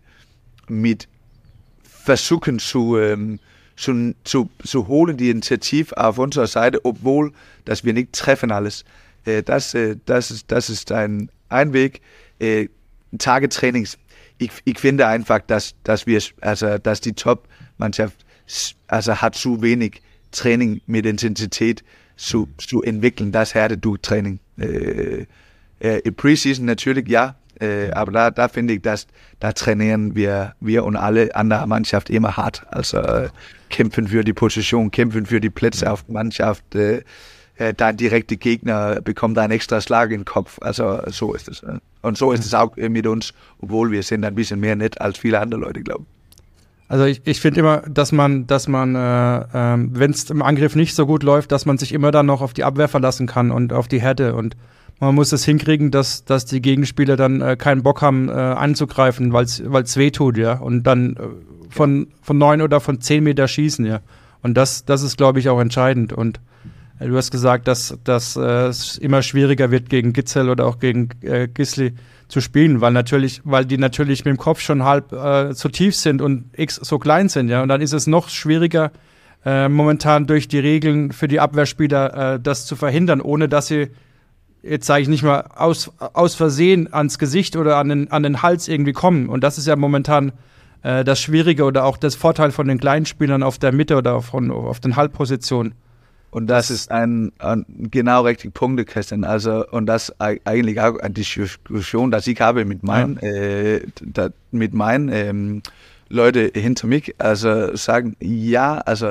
mit versuchen zu ähm, zu, zu zu holen die Initiativ auf unserer Seite, obwohl dass wir nicht treffen alles. Äh, das äh, das ist das ist ein ein Weg. Äh, Tagetrainings. Ich, ich finde einfach, dass dass wir also dass die Top Mannschaft also hat zu wenig Training mit Intensität zu, zu entwickeln, das Härte-Training. Äh, äh, Im Preseason natürlich ja, äh, aber da, da finde ich, dass da trainieren wir, wir und alle andere Mannschaft immer hart. Also äh, kämpfen für die Position, kämpfen für die Plätze auf der Mannschaft. Äh, äh, dein direkter Gegner bekommt einen extra Schlag in den Kopf. Also so ist es. Äh. Und so ist es auch mit uns, obwohl wir sind ein bisschen mehr nett als viele andere Leute, glaube ich. Also ich, ich finde immer, dass man, dass man, äh, äh, wenn es im Angriff nicht so gut läuft, dass man sich immer dann noch auf die Abwehr verlassen kann und auf die Härte. Und man muss es hinkriegen, dass, dass die Gegenspieler dann äh, keinen Bock haben, äh, anzugreifen, weil es weh tut, ja. Und dann äh, von, von neun oder von zehn Meter schießen, ja. Und das, das ist, glaube ich, auch entscheidend. Und äh, du hast gesagt, dass, dass äh, es immer schwieriger wird, gegen Gitzel oder auch gegen äh, Gisli zu spielen, weil natürlich, weil die natürlich mit dem Kopf schon halb äh, so tief sind und X so klein sind, ja. Und dann ist es noch schwieriger, äh, momentan durch die Regeln für die Abwehrspieler äh, das zu verhindern, ohne dass sie, jetzt sage ich nicht mal, aus, aus Versehen ans Gesicht oder an den, an den Hals irgendwie kommen. Und das ist ja momentan äh, das Schwierige oder auch das Vorteil von den kleinen Spielern auf der Mitte oder von, auf den Halbpositionen. Und das ist ein, ein genau richtig Punkt, Christian. Also, und das eigentlich auch eine Diskussion, die ich habe mit meinen, ja. äh, da, mit meinen ähm, Leuten hinter mich. Also sagen, ja, also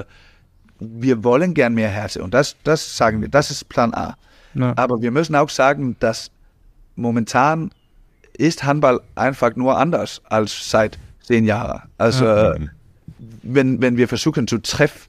wir wollen gern mehr Härte. Und das, das sagen wir, das ist Plan A. Ja. Aber wir müssen auch sagen, dass momentan ist Handball einfach nur anders als seit zehn Jahren. Also, ja. wenn, wenn wir versuchen zu treffen,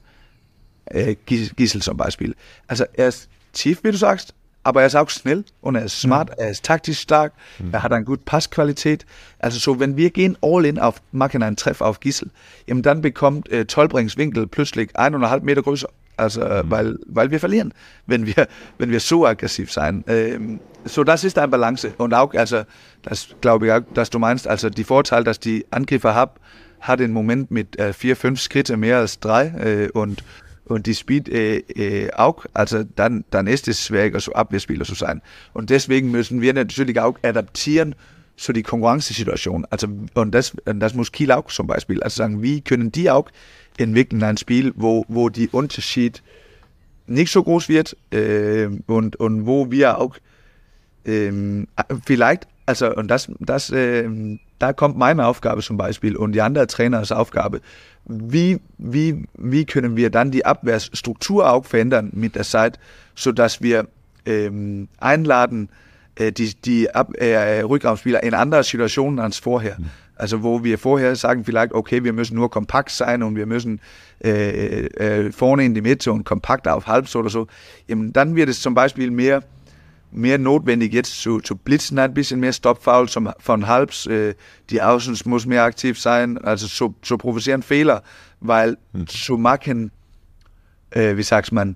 Äh, Gisel zum Beispiel. Also er ist tief, wie du sagst, aber er ist auch schnell und er ist smart, mhm. er ist taktisch stark, mhm. er hat eine gute Passqualität. Also so, wenn wir gehen all in auf, machen einen Treff auf Gisel, eben dann bekommt äh, Tollbrings Winkel plötzlich eineinhalb Meter größer, also äh, mhm. weil, weil wir verlieren, wenn wir, wenn wir so aggressiv sein. Ähm, so, das ist eine Balance und auch, also das glaube ich auch, dass du meinst, also die Vorteil, dass die Angriffer haben, hat im Moment mit äh, vier, fünf Schritte mehr als drei äh, und und die Speed äh, äh, auch, also dann, dann ist es schwieriger, so Abwehrspieler zu sein. Und deswegen müssen wir natürlich auch adaptieren zu die Konkurrenzsituation. Also, und das, und das muss Kiel auch zum Beispiel. Also sagen, wie können die auch entwickeln ein Spiel, wo, wo die Unterschied nicht so groß wird äh, und, und wo wir auch ähm, vielleicht, also und das, das äh, da kommt meine Aufgabe zum Beispiel und die andere Trainers Aufgabe. Wie, wie, wie können wir dann die Abwehrstruktur auch verändern mit der Zeit, sodass wir ähm, einladen, äh, die, die Ab- äh, Rückraumspieler in andere Situationen als vorher. Mhm. Also wo wir vorher sagen vielleicht, okay, wir müssen nur kompakt sein und wir müssen äh, äh, vorne in die Mitte und kompakt auf Halbs oder so. Eben, dann wird es zum Beispiel mehr mehr notwendig jetzt zu, zu blitzen, ein bisschen mehr Stopfoul zum, von Halbs, äh, die Außens muss mehr aktiv sein, also zu, zu provozieren Fehler, weil mhm. zu machen, äh, wie sagt man,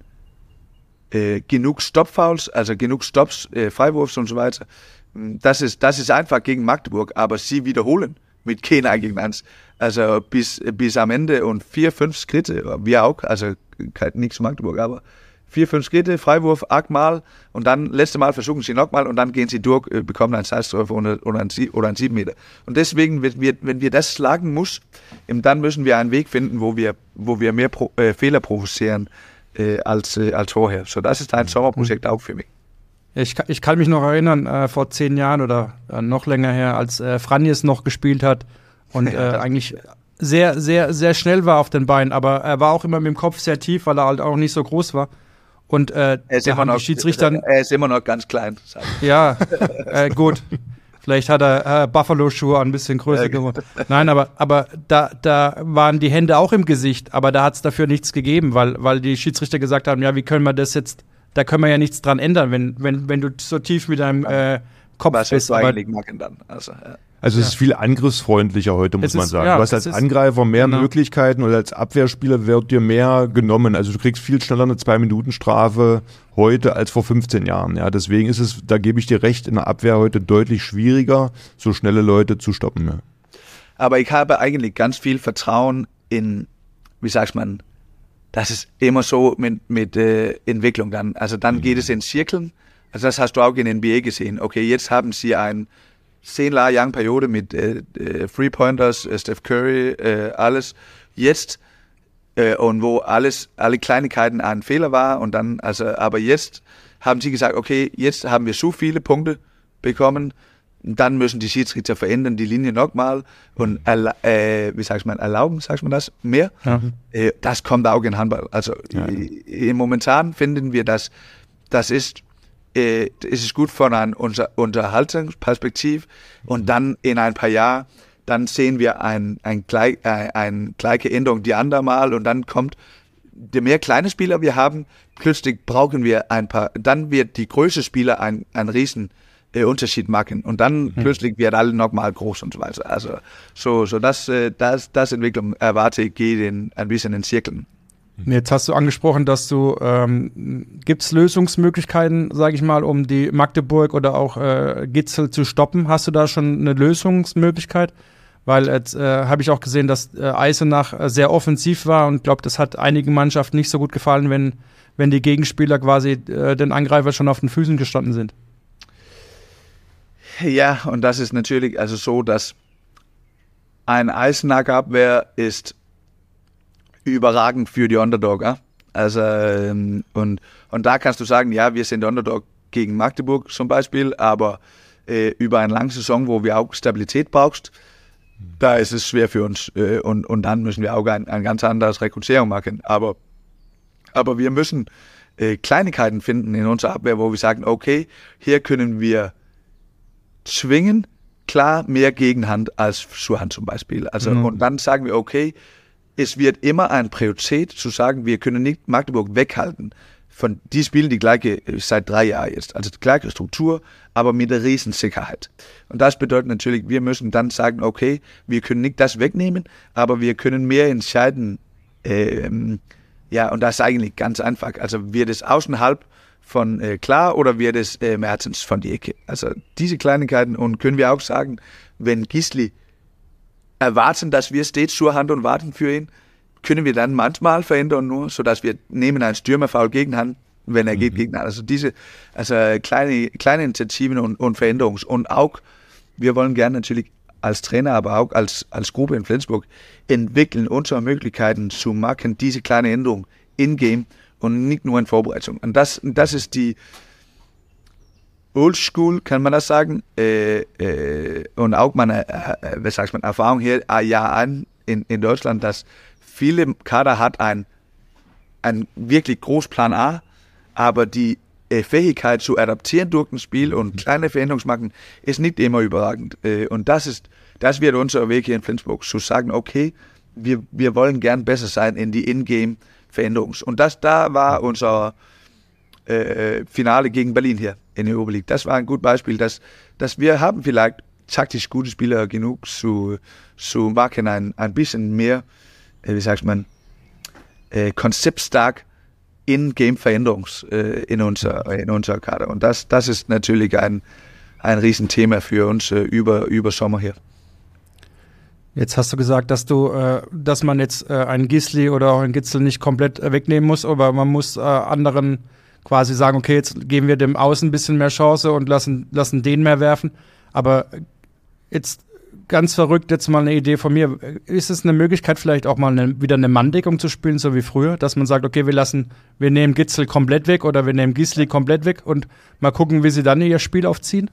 äh, genug Stopfouls, also genug Stops, äh, Freiwurfs und so weiter, das ist, das ist einfach gegen Magdeburg, aber sie wiederholen mit keiner gegen eins, also bis, bis am Ende und vier, fünf Schritte, wir auch, also nichts Magdeburg, aber vier, fünf Schritte, Freiwurf, achtmal und dann letzte Mal versuchen sie nochmal und dann gehen sie durch, bekommen einen Salztreffer oder, oder, oder einen sieben Meter. Und deswegen, wenn wir, wenn wir das schlagen muss, dann müssen wir einen Weg finden, wo wir, wo wir mehr Pro, äh, Fehler provozieren äh, als, äh, als vorher. So, das ist ein Sommerprojekt auch für mich. Ich, ich kann mich noch erinnern, äh, vor zehn Jahren oder äh, noch länger her, als äh, Franjes noch gespielt hat und äh, eigentlich sehr, sehr, sehr schnell war auf den Beinen, aber er war auch immer mit dem Kopf sehr tief, weil er halt auch nicht so groß war. Und äh, er, ist immer noch, die Schiedsrichter, er ist immer noch ganz klein. Ja, äh, gut. Vielleicht hat er äh, Buffalo-Schuhe ein bisschen größer geworden. Nein, aber, aber da, da waren die Hände auch im Gesicht, aber da hat es dafür nichts gegeben, weil, weil die Schiedsrichter gesagt haben, ja, wie können wir das jetzt, da können wir ja nichts dran ändern, wenn, wenn, wenn du so tief mit deinem äh, Kopf Was bist. Was eigentlich machen dann? Also, ja. Also es ja. ist viel angriffsfreundlicher heute, muss es man ist, sagen. Ja, du hast als Angreifer mehr genau. Möglichkeiten und als Abwehrspieler wird dir mehr genommen. Also du kriegst viel schneller eine zwei-Minuten-Strafe heute als vor fünfzehn Jahren. Ja, deswegen ist es, da gebe ich dir recht, in der Abwehr heute deutlich schwieriger, so schnelle Leute zu stoppen. Ja. Aber ich habe eigentlich ganz viel Vertrauen in, wie sagt man, das ist immer so mit, mit äh, Entwicklung dann. Also dann mhm. geht es in Zirkeln. Also das hast du auch in N B A gesehen. Okay, jetzt haben sie ein zehn Jahre lange Periode mit äh, äh, Three-Pointers, äh, Steph Curry, äh, alles jetzt äh, und wo alles, alle Kleinigkeiten ein Fehler war und dann, also, aber jetzt haben sie gesagt, okay, jetzt haben wir so viele Punkte bekommen, dann müssen die Schiedsrichter verändern die Linie nochmal und äh, wie sagt man, erlauben, sagt man das, mehr. Ja. Äh, das kommt auch in Handball. Also ja. äh, momentan finden wir, dass das ist Äh, ist es gut von einer Unter- Unterhaltungsperspektive und dann in ein paar Jahren, dann sehen wir ein, ein, ein, eine gleiche Änderung die andere Mal und dann kommt, je mehr kleine Spieler wir haben, plötzlich brauchen wir ein paar, dann wird die größte Spieler ein, ein riesen äh, Unterschied machen und dann mhm. plötzlich wird alle nochmal groß und so weiter. Also so, so das, äh, das, das Entwicklung erwarte ich, geht in, ein bisschen in Zirkeln. Jetzt hast du angesprochen, dass du, ähm, gibt es Lösungsmöglichkeiten, sage ich mal, um die Magdeburg oder auch äh, Gitzel zu stoppen? Hast du da schon eine Lösungsmöglichkeit? Weil jetzt äh, habe ich auch gesehen, dass äh, Eisenach äh, sehr offensiv war und glaube, das hat einigen Mannschaften nicht so gut gefallen, wenn, wenn die Gegenspieler quasi äh, den Angreifer schon auf den Füßen gestanden sind. Ja, und das ist natürlich also so, dass ein Eisenach-Abwehr ist überragend für die Underdog. Ja? Also, ähm, und, und da kannst du sagen, ja, wir sind Underdog gegen Magdeburg zum Beispiel, aber äh, über eine lange Saison, wo wir auch Stabilität brauchst, da ist es schwer für uns. Äh, und, und dann müssen wir auch ein, ein ganz anderes Rekrutierung machen. Aber, aber wir müssen äh, Kleinigkeiten finden in unserer Abwehr, wo wir sagen, okay, hier können wir zwingen, klar, mehr Gegenhand als Zuhand zum Beispiel. Also, mhm. Und dann sagen wir, okay, es wird immer eine Priorität zu sagen, wir können nicht Magdeburg weghalten. Von, die spielen die gleiche, seit drei Jahren jetzt, also die gleiche Struktur, aber mit einer riesen Sicherheit. Und das bedeutet natürlich, wir müssen dann sagen, okay, wir können nicht das wegnehmen, aber wir können mehr entscheiden. Ähm, ja, und das ist eigentlich ganz einfach. Also wird es außerhalb von äh, Klar oder wird es äh, Mertens von die Ecke? Also diese Kleinigkeiten und können wir auch sagen, wenn Gisli erwarten, dass wir stets zur Hand und warten für ihn, können wir dann manchmal verändern nur, sodass wir nehmen einen Stürmerfoul gegen Hand, wenn er mhm. geht gegen Hand. Also diese, also kleine, kleine Initiativen und, und Veränderungen. Und auch, wir wollen gerne natürlich als Trainer, aber auch als, als Gruppe in Flensburg entwickeln unsere Möglichkeiten zu machen, diese kleine Änderung in-game und nicht nur in Vorbereitung. Und das, das ist die Oldschool, kann man das sagen, äh, äh, und auch meine, äh, was sagt man, Erfahrung hier, ein Jahr an in, in Deutschland, dass viele Kader hat ein, ein wirklich groß Plan A, aber die äh, Fähigkeit zu adaptieren durch ein Spiel und kleine Veränderungen machen, ist nicht immer überragend. Äh, und das ist, das wird unser Weg hier in Flensburg, zu sagen, okay, wir, wir wollen gern besser sein in die In-Game-Veränderungen. Und das, da war unser äh, Finale gegen Berlin hier. in der Oberliga. Das war ein gutes Beispiel, dass, dass wir haben vielleicht taktisch gute Spieler genug zu, zu machen, ein, ein bisschen mehr, äh, wie sagt man, äh, konzeptstark in Game-Veränderungs äh, in unser in unser Kader. Und das, das ist natürlich ein, ein Riesenthema für uns äh, über, über Sommer hier. Jetzt hast du gesagt, dass du, äh, dass man jetzt äh, einen Gisli oder auch einen Gitzel nicht komplett äh, wegnehmen muss, aber man muss äh, anderen quasi sagen, okay, jetzt geben wir dem Außen ein bisschen mehr Chance und lassen, lassen den mehr werfen. Aber jetzt ganz verrückt, jetzt mal eine Idee von mir. Ist es eine Möglichkeit, vielleicht auch mal eine, wieder eine Manndeckung zu spielen, so wie früher, dass man sagt, okay, wir lassen, wir nehmen Gitzel komplett weg oder wir nehmen Gisli komplett weg und mal gucken, wie sie dann ihr Spiel aufziehen?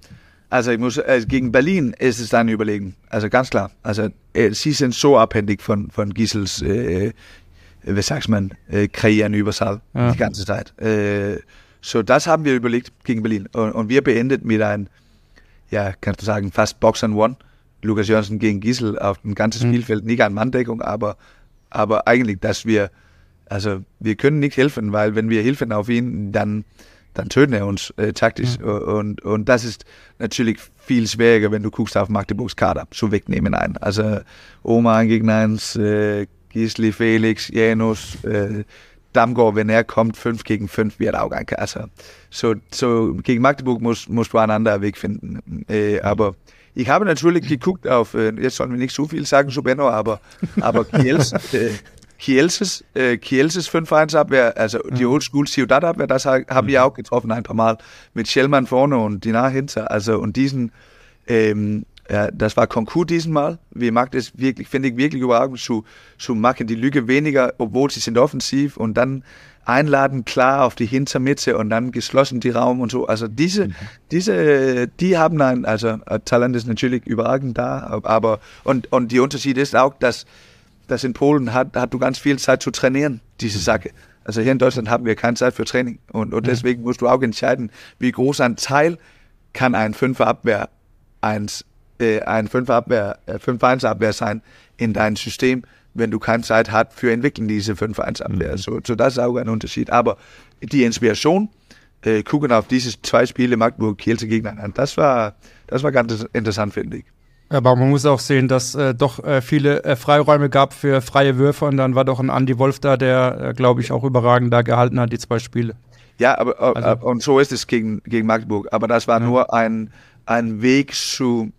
Also ich muss, äh, gegen Berlin ist es dann überlegen. Also ganz klar. Also äh, sie sind so abhängig von, von Gisels, äh, wie sagt man, äh, kreieren Überzahl ja. die ganze Zeit. Äh, so das haben wir überlegt gegen Berlin. Und, und wir beendet mit einem, ja, kannst du sagen, fast Box and One. Lukas Jørgensen gegen Gisel auf dem ganzen Spielfeld, nicht an Manndeckung, aber, aber eigentlich, dass wir, also wir können nicht helfen, weil wenn wir helfen auf ihn, dann dann töten er uns äh, taktisch. Mhm. Und, und das ist natürlich viel schwieriger, wenn du guckst auf Magdeburgs Kader, so wegnehmen ein. Also Oma gegen eins, äh, Gisli, Felix, Janus, äh, Damgaard, wenn er kommt, fünf gegen fünf wird auch ein Kasse. So, so gegen Magdeburg muss, muss man einen anderen Weg finden. Äh, aber ich habe natürlich geguckt auf, äh, jetzt sollen wir nicht so viel sagen, so Benno, aber, aber Kiels, äh, Kielces, äh, Kielces fünf eins Abwehr, also die Oldschool Ciudad Abwehr, das ha, haben wir auch getroffen ein paar Mal mit Schellmann vorne und Dinar hinter, also und diesen, ähm, ja, das war Konkurs diesmal. Wir mag das wirklich, finde ich wirklich überragend zu, zu machen die Lüge weniger, obwohl sie sind offensiv und dann einladen klar auf die Hintermitte und dann geschlossen die Raum und so. Also diese, mhm. diese, die haben ein, also Talent ist natürlich überragend da, aber und und die Unterschied ist auch, dass dass in Polen hat, hat du ganz viel Zeit zu trainieren, diese Sache. Also hier in Deutschland haben wir keine Zeit für Training. Und, und deswegen musst du auch entscheiden, wie groß ein Teil kann ein Fünfer-Abwehr eins, äh, ein Fünfer-Abwehr, äh, fünf eins Abwehr sein in deinem System, wenn du keine Zeit hast für entwickeln diese fünf eins Abwehr. Mhm. So, so das ist auch ein Unterschied. Aber die Inspiration, äh, gucken auf diese zwei Spiele, Magdeburg, Kielce gegeneinander, das war, das war ganz interessant, finde ich. Aber man muss auch sehen, dass äh, doch äh, viele äh, Freiräume gab für freie Würfe und dann war doch ein Andi Wolf da, der, äh, glaube ich, auch überragend da gehalten hat, die zwei Spiele. Ja, aber also, und so ist es gegen, gegen Magdeburg. Aber das war ja. nur ein, ein Weg zu,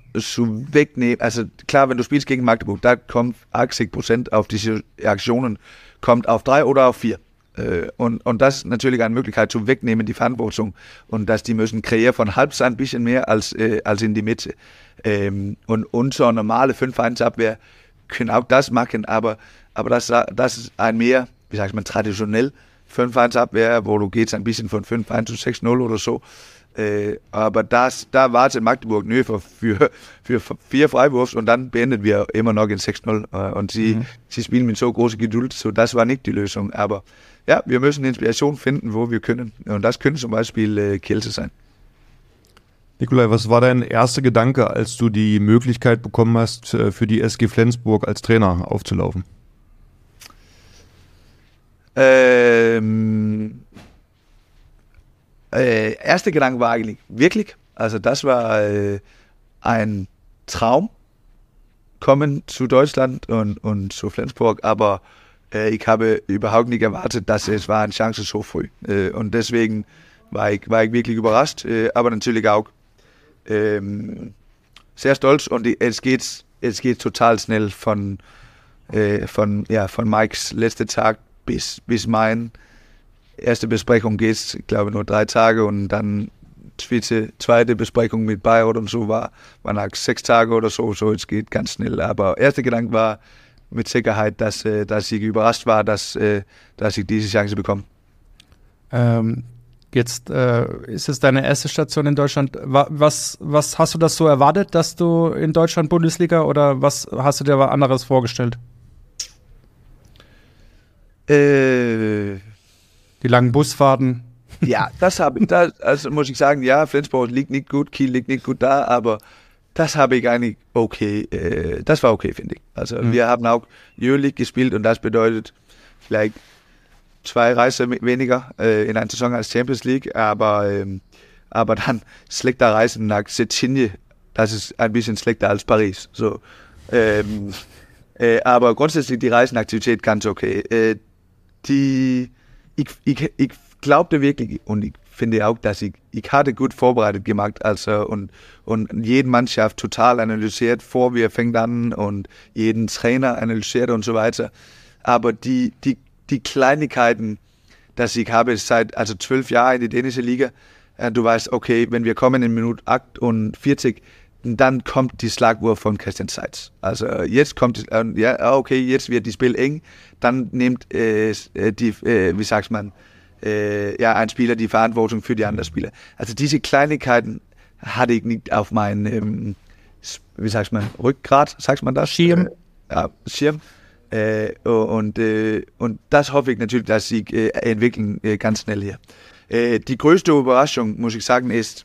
zu wegnehmen. Also klar, wenn du spielst gegen Magdeburg, da kommt achtzig Prozent auf diese Aktionen, kommt auf drei oder auf vier. Und, und das ist natürlich eine Möglichkeit zu wegnehmen, die Verantwortung. Und dass die müssen kreieren von halb ein bisschen mehr als, äh, als in die Mitte. Ähm, und unsere normale fünf eins Abwehr können auch das machen, aber, aber das, das ist ein mehr, wie sagt man, traditionell fünf eins Abwehr, wo du gehst ein bisschen von fünf eins zu sechs null oder so. Äh, aber das, da war es in Magdeburg nö, für, für, für vier Freiwurfs und dann beendet wir immer noch in sechs null. Äh, und sie, mhm. sie spielen mit so großer Geduld, so das war nicht die Lösung. Aber ja, wir müssen Inspiration finden, wo wir können. Und das können zum Beispiel äh, Kielce sein. Nikolai, was war dein erster Gedanke, als du die Möglichkeit bekommen hast, für die S G Flensburg als Trainer aufzulaufen? Ähm, äh, erster Gedanke war eigentlich wirklich, also das war äh, ein Traum, kommen zu Deutschland und, und zu Flensburg, aber äh, ich habe überhaupt nicht erwartet, dass es war eine Chance so früh. Äh, und deswegen war ich, war ich wirklich überrascht, äh, aber natürlich auch Ähm, sehr stolz und die, es geht es geht total schnell von äh, von ja von Mikes letzter Tag bis bis mein erste Besprechung geht, ich glaube nur drei Tage und dann zweite zweite Besprechung mit Bayreuth und so war war nach sechs Tage oder so, so es geht ganz schnell. Aber erster Gedanke war mit Sicherheit, dass äh, dass ich überrascht war, dass äh, dass ich diese Chance bekomme. Ähm. Jetzt äh, ist es deine erste Station in Deutschland. Was, was hast du das so erwartet, dass du in Deutschland Bundesliga oder was hast du dir was anderes vorgestellt? Äh, Die langen Busfahrten. Ja, das habe ich. Das, also muss ich sagen, ja, Flensburg liegt nicht gut, Kiel liegt nicht gut da, aber das habe ich eigentlich okay. Äh, das war okay, finde ich. Also mhm. wir haben auch Euroleague gespielt und das bedeutet vielleicht zwei Reise weniger äh, in einer Saison als Champions League, aber, ähm, aber dann schlechter Reisen nach Cetinje, das ist ein bisschen schlechter als Paris. So, ähm, äh, aber grundsätzlich die Reisenaktivität ganz okay. Äh, die, ich, ich, ich glaubte wirklich, und ich finde auch, dass ich, ich hatte gut vorbereitet gemacht, also und, und jeden Mannschaft total analysiert, vor wir fängt an und jeden Trainer analysiert und so weiter. Aber die, die, die Kleinigkeiten, dass ich habe seit also zwölf Jahren in die dänische Liga, äh, du weißt, okay, wenn wir kommen in Minute achtundvierzig, dann kommt die Schlagwurf von Christian Seitz. Also jetzt kommt, äh, ja, okay, jetzt wird das Spiel eng, dann nimmt äh, die, äh, wie sagt man, äh, ja, ein Spieler die Verantwortung für die anderen Spieler. Also diese Kleinigkeiten hatte ich nicht auf meinen, ähm, wie sagt man, Rückgrat, sagt man das? Schirm. Äh, ja, Schirm. Äh, und, äh, und das hoffe ich natürlich, dass sie äh, entwickeln äh, ganz schnell hier. Äh, die größte Überraschung, muss ich sagen, ist,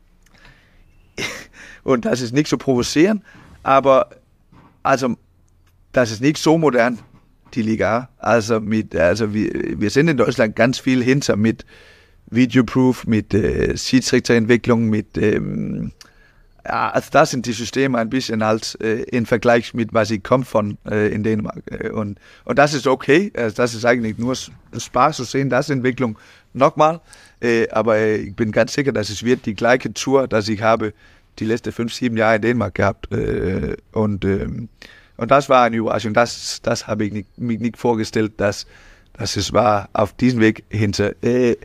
und das ist nicht so provozierend, aber also das ist nicht so modern, die Liga. Also, mit, also wir, wir sind in Deutschland ganz viel hinter mit Videoproof, mit äh, Schiedsrichterentwicklung, mit ähm, ja, also da sind die Systeme ein bisschen halt äh, im Vergleich mit was ich komme von äh, in Dänemark. Äh, und, und das ist okay, also das ist eigentlich nur Spaß zu sehen, das Entwicklung nochmal. Äh, aber äh, ich bin ganz sicher, dass es wird die gleiche Tour, dass ich habe die letzten fünf, sieben Jahre in Dänemark gehabt. Äh, und, äh, und das war eine Überraschung. Das, das habe ich nicht, mir nicht vorgestellt, dass, dass es war auf diesem Weg hinter, äh,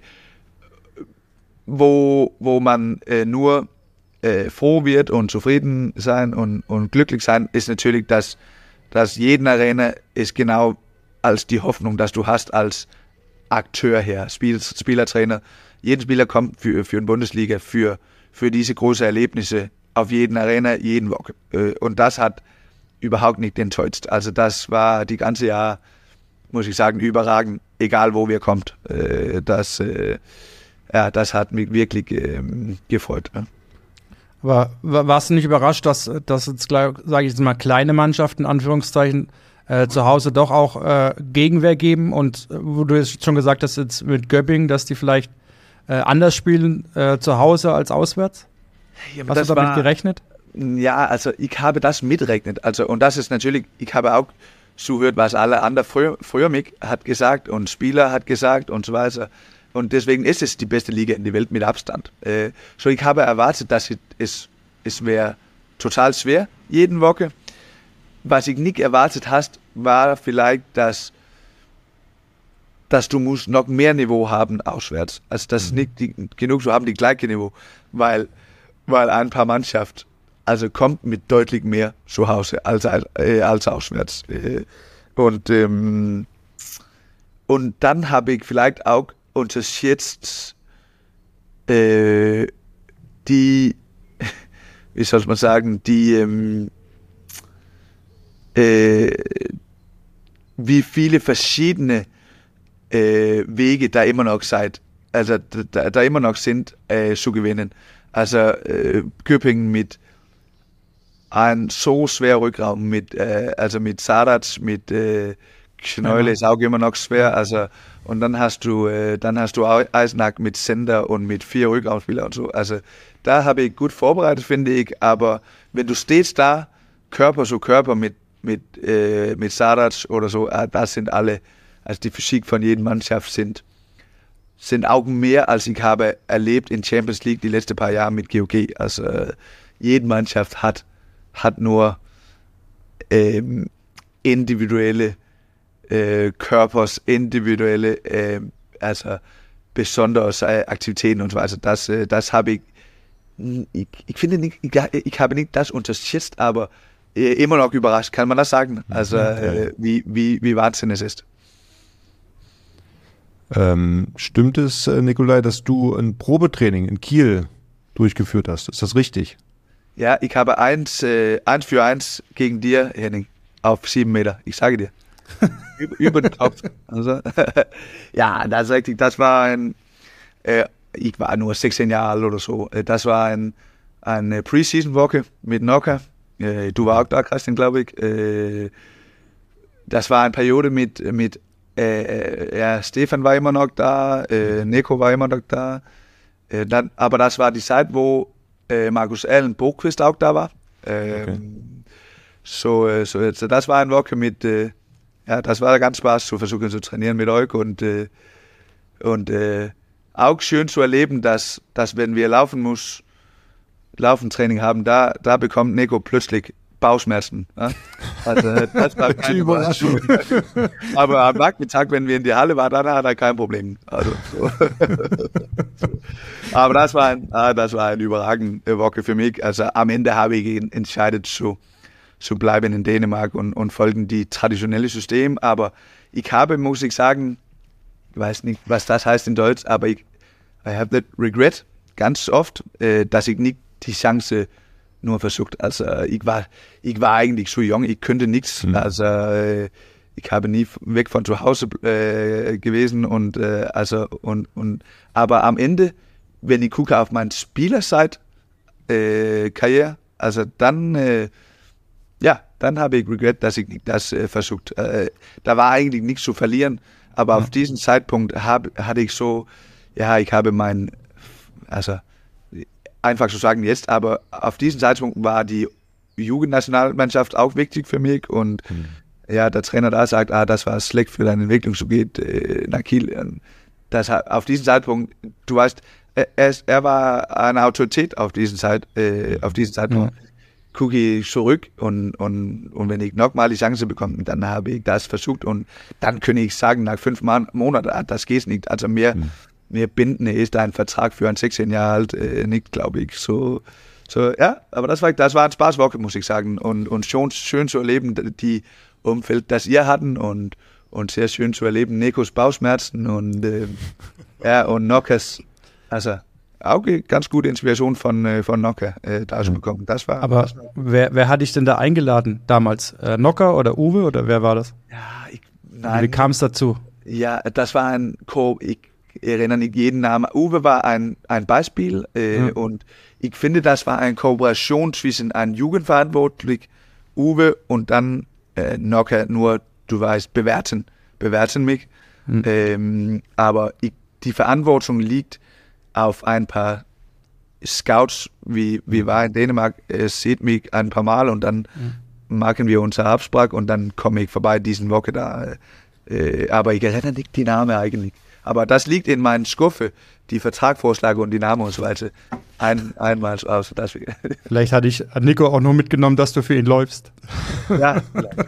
wo, wo man äh, nur Äh, froh wird und zufrieden sein und, und glücklich sein, ist natürlich, dass, dass jeden Arena ist genau als die Hoffnung, dass du hast als Akteur her, Spiel, Spielertrainer. Jeden Spieler kommt für, für eine Bundesliga, für, für diese großen Erlebnisse auf jeden Arena, jeden Woche. Äh, und das hat überhaupt nicht enttäuscht. Also das war die ganze Jahr, muss ich sagen, überragend, egal wo wir kommt. Äh, das, äh, ja, das hat mich wirklich äh, gefreut. Ja. Aber warst du nicht überrascht, dass, dass jetzt, sage ich jetzt mal, kleine Mannschaften, in Anführungszeichen, äh, zu Hause doch auch äh, Gegenwehr geben? Und äh, wo du jetzt schon gesagt hast, jetzt mit Göppingen, dass die vielleicht äh, anders spielen äh, zu Hause als auswärts? Ja, hast du damit war, gerechnet? Ja, also ich habe das mitgerechnet. Also, und das ist natürlich, ich habe auch zugehört, was alle anderen früher, früher mich hat gesagt und Spieler hat gesagt und so weiter. Und deswegen ist es die beste Liga in der Welt mit Abstand. Äh, so ich habe erwartet, dass es, es wäre total schwer, jeden Woche. Was ich nicht erwartet hast, war vielleicht, dass, dass du musst noch mehr Niveau haben auswärts. Also das ist nicht die, genug zu haben, die gleiche Niveau. Weil, weil ein paar Mannschaft also kommt mit deutlich mehr zu Hause als, äh, als auswärts. Äh, und, ähm, und dann habe ich vielleicht auch unterschätzt äh, die, wie soll man sagen, die, ähm, äh, wie viele verschiedene äh, Wege da immer noch seid, also da, da immer noch sind äh, zu gewinnen. Also äh, Göppingen mit einem so schweren Rückraum, mit, äh, also mit Sarac, mit äh, Knäule ist auch immer noch schwer, also und dann hast du äh, dann hast du Eisenach mit Sender und mit vier Rückraumspielern und so, also da habe ich gut vorbereitet, finde ich, aber wenn du stehst da, Körper zu Körper mit mit äh, mit Sarac oder so, äh, das sind alle, also die Physik von jeder Mannschaft sind sind auch mehr, als ich habe erlebt in Champions League die letzten paar Jahre mit G O G, also äh, jede Mannschaft hat hat nur ähm, individuelle Äh, Körpers, individuelle, äh, also besonders äh, Aktivitäten und so weiter. Das, äh, das habe ich, ich, ich finde nicht, ich, ich habe nicht das unterschätzt, aber äh, immer noch überrascht, kann man das sagen? Also äh, wie, wie, wie Wahnsinn es ist. Ähm, stimmt es, Nikolai, dass du ein Probetraining in Kiel durchgeführt hast? Ist das richtig? Ja, ich habe eins, äh, eins für eins gegen dir, Henning, auf sieben Meter. Ich sage dir. über, über den Kopf. Also, ja, das, das war ein, äh, ich war nur sechzehn Jahre alt oder so, das war ein, eine Preseason-Woche mit Nocker, äh, du warst auch da, Christian, glaube ich, äh, das war eine Periode mit, mit äh, ja, Stefan war immer noch da, äh, Nico war immer noch da. Äh, dann, aber das war die Zeit, wo äh, Markus Allen Boquist auch da war. Äh, okay. so, äh, so, so das war eine Woche mit, äh, ja, das war ganz Spaß zu versuchen zu trainieren mit euch und, äh, und äh, auch schön zu erleben, dass, dass wenn wir laufen muss, Laufentraining haben, da, da bekommt Nico plötzlich Bauchschmerzen. Ja? Also, das war keine Überraschung. Aber am Nachmittag, wenn wir in die Halle waren, dann hat er kein Problem. Also, so. Aber das war, ein, das war eine überragende Woche für mich. Also am Ende habe ich entschieden zu, zu bleiben in Dänemark und, und folgen die traditionelle System. Aber ich habe, muss ich sagen, ich weiß nicht, was das heißt in Deutsch, aber ich I have that regret ganz oft, äh, dass ich nicht die Chance nur versucht. Also ich war, ich war eigentlich so jung, ich könnte nichts. Mhm. Also äh, ich habe nie weg von zu Hause äh, gewesen und äh, also und und aber am Ende, wenn ich gucke auf meine Spielerzeit äh, Karriere, also dann äh, ja, dann habe ich regret, dass ich nicht das äh, versucht. Äh, da war eigentlich nichts zu verlieren, aber mhm. auf diesen Zeitpunkt hab, hatte ich so, ja, ich habe mein, also einfach zu sagen jetzt, aber auf diesen Zeitpunkt war die Jugendnationalmannschaft auch wichtig für mich und mhm. ja, der Trainer da sagt, ah, das war schlecht für deine Entwicklung, so geht äh, nach Kiel. Das, auf diesen Zeitpunkt, du weißt, er, er war eine Autorität auf diesen, Zeit, äh, auf diesen Zeitpunkt. Mhm. Gucke ich zurück und, und, und wenn ich nochmal die Chance bekomme, dann habe ich das versucht und dann kann ich sagen, nach fünf Monaten, ah, das geht nicht. Also mehr, mhm. mehr bindende ist ein Vertrag für einen sechzehn Jahre alt äh, nicht, glaube ich. So, so, ja, aber das war, das war eine Spaßwoche, muss ich sagen. Und, und schon schön zu erleben, die Umfeld, das ihr hatten und, und sehr schön zu erleben, Nikos Bauchschmerzen und, äh, ja, und Nockers, also auch ganz gute Inspiration von, von Nocker äh, da zu bekommen. Das war, aber das war wer, wer hat dich denn da eingeladen damals? Äh, Nocker oder Uwe oder wer war das? Ja, ich, nein. Wie kam es dazu? Ja, das war ein Co. Ich erinnere nicht jeden Namen. Uwe war ein, ein Beispiel äh, mhm. und ich finde, das war eine Kooperation zwischen einem Jugendverantwortlich, Uwe und dann äh, Nocker, nur, du weißt, bewerten, bewerten mich. Mhm. Ähm, aber ich, die Verantwortung liegt auf ein paar Scouts, wie wir waren in Dänemark, es sieht mich ein paar Mal und dann mhm. machen wir unsere Absprache und dann komme ich vorbei diesen Woche da. Äh, aber ich erinnere nicht die Namen eigentlich. Aber das liegt in meinen Skuffe, die Vertragvorschläge und die Namen und so weiter. Ein, einmal aus. Das vielleicht hatte ich Nico auch nur mitgenommen, dass du für ihn läufst. Ja,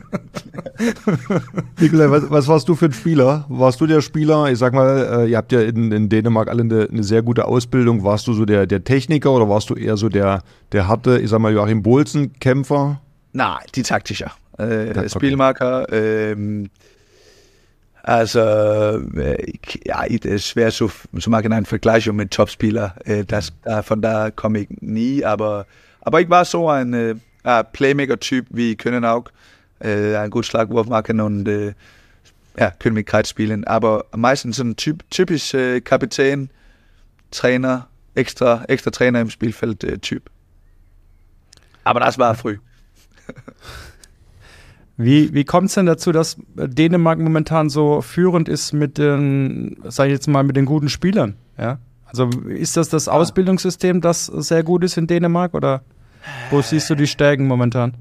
Nikolai, was, was warst du für ein Spieler? Warst du der Spieler, ich sag mal, äh, ihr habt ja in, in Dänemark alle eine, eine sehr gute Ausbildung. Warst du so der, der Techniker oder warst du eher so der, der harte, ich sag mal, Joachim Boelsen-Kämpfer? Nein, die taktischer. Äh, ja, Spielmacher, okay. ähm, Also, ja, es ist schwer zu, zu machen, einen Vergleich mit Topspieler. Das, von da komme ich nie, aber, aber ich war so ein äh, Playmaker-Typ, wie können auch äh, einen guten Schlagwurf machen und äh, ja, können mit Kreuz spielen. Aber meistens ein typ, typisch äh, Kapitän, Trainer, extra, extra Trainer im Spielfeld-Typ. Äh, aber das war früh. Wie, wie kommt es denn dazu, dass Dänemark momentan so führend ist mit den, sag ich jetzt mal, mit den guten Spielern? Ja? Also ist das das Ausbildungssystem, das sehr gut ist in Dänemark oder wo siehst du die Stärken momentan?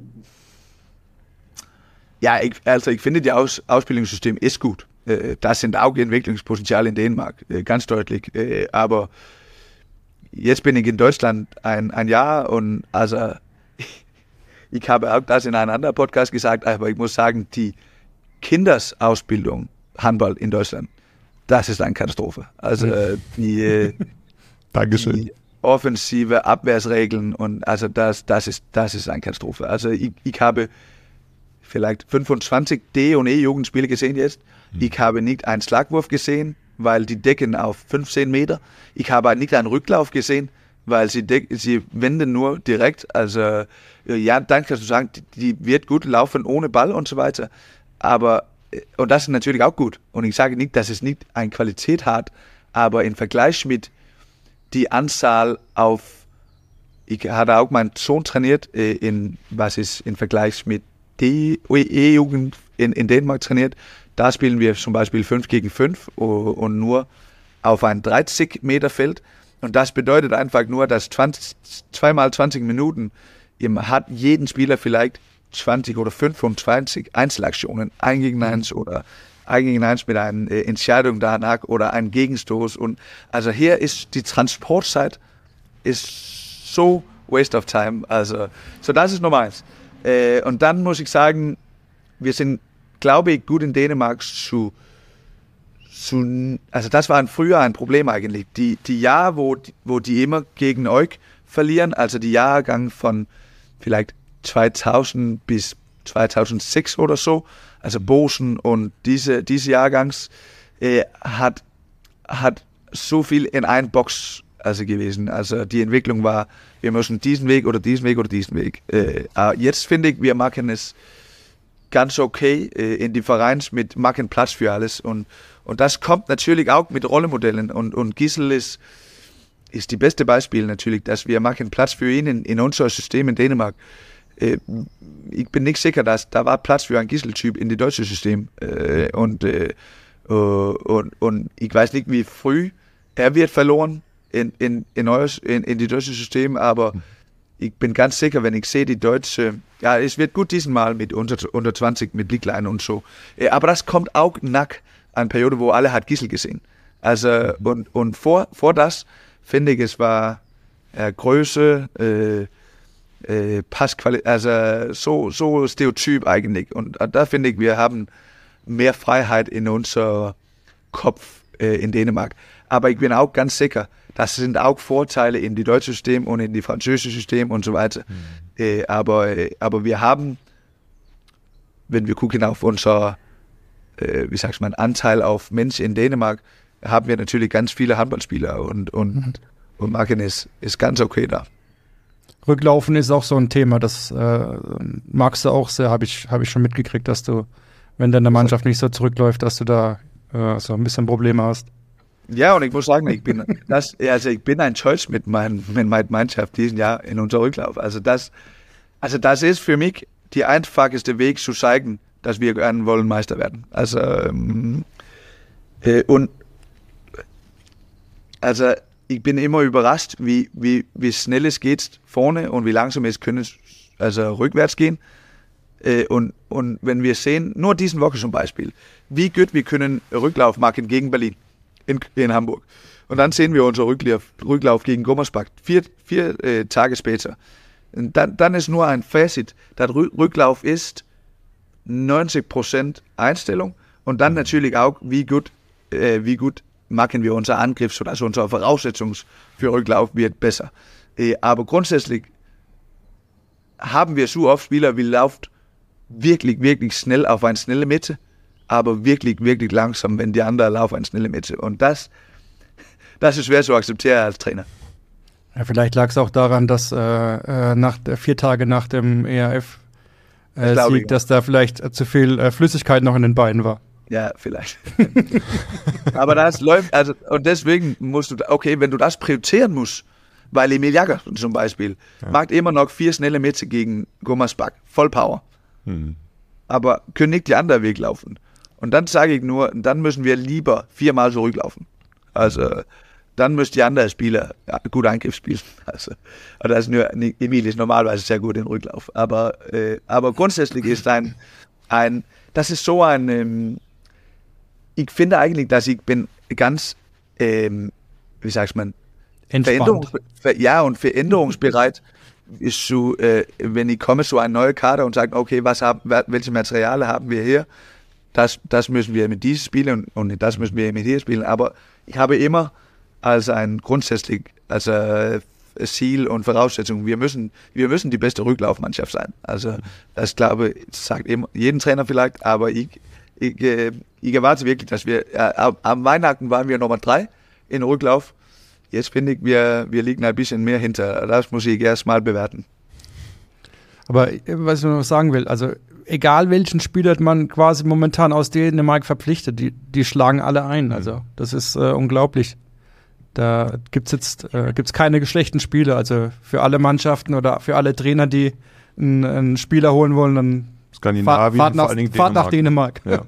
Ja, ich, also ich finde, das Aus, Ausbildungssystem ist gut. Das sind auch Entwicklungspotenzial in Dänemark, ganz deutlich. Aber jetzt bin ich in Deutschland ein, ein Jahr und also ich habe auch das in einem anderen Podcast gesagt, aber ich muss sagen, die Kindersausbildung Handball in Deutschland, das ist eine Katastrophe. Also die, Dankeschön. die offensive Abwehrsregeln und also das, das ist, das ist eine Katastrophe. Also ich, ich habe vielleicht fünfundzwanzig D- und E-Jugendspiele gesehen jetzt. Hm. Ich habe nicht einen Schlagwurf gesehen, weil die decken auf fünfzehn Meter. Ich habe nicht einen Rücklauf gesehen, weil sie, deck, sie wenden nur direkt. Also ja, dann kannst du sagen, die, die wird gut laufen ohne Ball und so weiter. Aber, und das ist natürlich auch gut. Und ich sage nicht, dass es nicht eine Qualität hat, aber im Vergleich mit die Anzahl auf, ich hatte auch meinen Sohn trainiert, in, was ist im Vergleich mit die E-Jugend in, in Dänemark trainiert, Da spielen wir zum Beispiel fünf gegen fünf und nur auf ein dreißig Meter Feld. Und das bedeutet einfach nur, dass zwanzig, zweimal zwanzig Minuten hat jeden Spieler vielleicht zwanzig oder fünfundzwanzig Einzelaktionen, ein gegen eins oder ein gegen eins mit einer äh, Entscheidung danach oder einem Gegenstoß. Und also hier ist die Transportzeit ist so waste of time. Also so das ist Nummer eins. Äh, und dann muss ich sagen, wir sind, glaube ich, gut in Dänemark zu, zu also das war ein, früher ein Problem eigentlich. Die, die Jahre, wo, wo die immer gegen euch verlieren, also die Jahrgang von vielleicht zweitausend bis zweitausendsechs oder so, also Bosen und diese, diese Jahrgangs äh, hat, hat so viel in ein Box also gewesen. Also die Entwicklung war, wir müssen diesen Weg oder diesen Weg oder diesen Weg. Äh, jetzt finde ich, wir machen es ganz okay äh, in die Vereins mit machen Platz für alles und, und das kommt natürlich auch mit Rollenmodellen und, und Gisel ist, ist die beste Beispiel natürlich, dass wir machen Platz für ihn in, in unser System in Dänemark. Ich bin nicht sicher, dass da war Platz für einen Gisel-Typ in das deutsche System. Und, und, und ich weiß nicht, wie früh er wird verloren in, in, in, euer, in, in das deutsche System, aber ich bin ganz sicher, wenn ich sehe, die deutsche, ja, es wird gut diesmal mit unter, unter zwanzig, mit Blicklein und so. Aber das kommt auch nach einer Periode, wo alle hat Gisel gesehen. Also, und, und vor, vor das, finde ich, es war äh, Größe, äh, Äh, Passqualität, also so, so Stereotyp eigentlich. Und da finde ich, wir haben mehr Freiheit in unser Kopf äh, in Dänemark. Aber ich bin auch ganz sicher, das sind auch Vorteile in die deutsche System und in die französische System und so weiter. Mhm. Äh, aber, äh, aber wir haben, wenn wir gucken auf unser, äh, wie sagst man, Anteil auf Menschen in Dänemark, haben wir natürlich ganz viele Handballspieler und, und, mhm. und Marken ist, ist ganz okay da. Rücklaufen ist auch so ein Thema, das äh, magst du auch sehr, habe ich, hab ich schon mitgekriegt, dass du, wenn deine Mannschaft nicht so zurückläuft, dass du da äh, so ein bisschen Probleme hast. Ja, und ich muss sagen, ich bin, das, also ich bin enttäuscht mit, mein, mit meiner Mannschaft diesen Jahr in unserem Rücklauf. Also das, also das ist für mich der einfachste Weg zu zeigen, dass wir gerne wollen Meister werden. Also ähm, äh, und also ich bin immer überrascht, wie, wie, wie schnell es geht vorne und wie langsam es können also rückwärts gehen. Äh, und, und wenn wir sehen, nur diesen Woche zum Beispiel, wie gut wir können Rücklauf machen gegen Berlin in, in Hamburg. Und dann sehen wir unser Rücklauf, Rücklauf gegen Gummersbach vier, vier äh, Tage später. Und dann, dann ist nur ein Fazit, der Rücklauf ist neunzig Prozent Einstellung und dann natürlich auch, wie gut, äh, wie gut machen wir unser Angriff, sodass unsere Voraussetzung für Rücklauf wird besser. Äh, aber grundsätzlich haben wir so oft Spieler, wie lauft wirklich, wirklich schnell auf eine schnelle Mitte, aber wirklich, wirklich langsam, wenn die anderen laufen eine schnelle Mitte. Und das, das ist schwer zu akzeptieren als Trainer. Ja, vielleicht lag es auch daran, dass äh, nach der, vier Tage nach dem E R F-Sieg, äh, dass da vielleicht äh, zu viel äh, Flüssigkeit noch in den Beinen war. Ja, vielleicht. Aber das läuft, also, und deswegen musst du, okay, wenn du das priorisieren musst, weil Emil Jagger zum Beispiel ja. macht immer noch vier schnelle Mitte gegen Gummersbach, Vollpower. Mhm. Aber können nicht die anderen Weg laufen. Und dann sage ich nur, dann müssen wir lieber viermal zurücklaufen. Also, dann müsst die anderen Spieler ja, gut Eingriff spielen. Also, das ist nur, Emil ist normalerweise sehr gut im Rücklauf. Aber, äh, aber grundsätzlich ist ein, ein, das ist so ein, ähm, ich finde eigentlich, dass ich bin ganz, ähm, wie sagt man, Veränderungs- ja, und veränderungsbereit ist so, äh, wenn ich komme zu einer neuen Kader und sage, okay, was haben, welche Materialien haben wir hier? Das, das müssen wir mit diesem spielen und, und das müssen wir mit hier spielen. Aber ich habe immer als ein grundsätzlich, als äh, Ziel und Voraussetzung, wir müssen, wir müssen die beste Rücklaufmannschaft sein. Also das glaube ich, sagt immer, jeden Trainer vielleicht, aber ich, ich, äh, ich erwarte wirklich, dass wir, äh, am Weihnachten waren wir Nummer drei in Rücklauf. Jetzt finde ich, wir, wir liegen ein bisschen mehr hinter. Das muss ich erst mal bewerten. Aber was ich noch sagen will, also egal welchen Spieler man quasi momentan aus Dänemark verpflichtet, die, die schlagen alle ein. Also das ist äh, unglaublich. Da gibt's jetzt äh, gibt's keine schlechten Spieler. Also für alle Mannschaften oder für alle Trainer, die einen, einen Spieler holen wollen, dann Skandinavien, fahrt nach, vor allen Dingen fahrt nach Dänemark. Ja.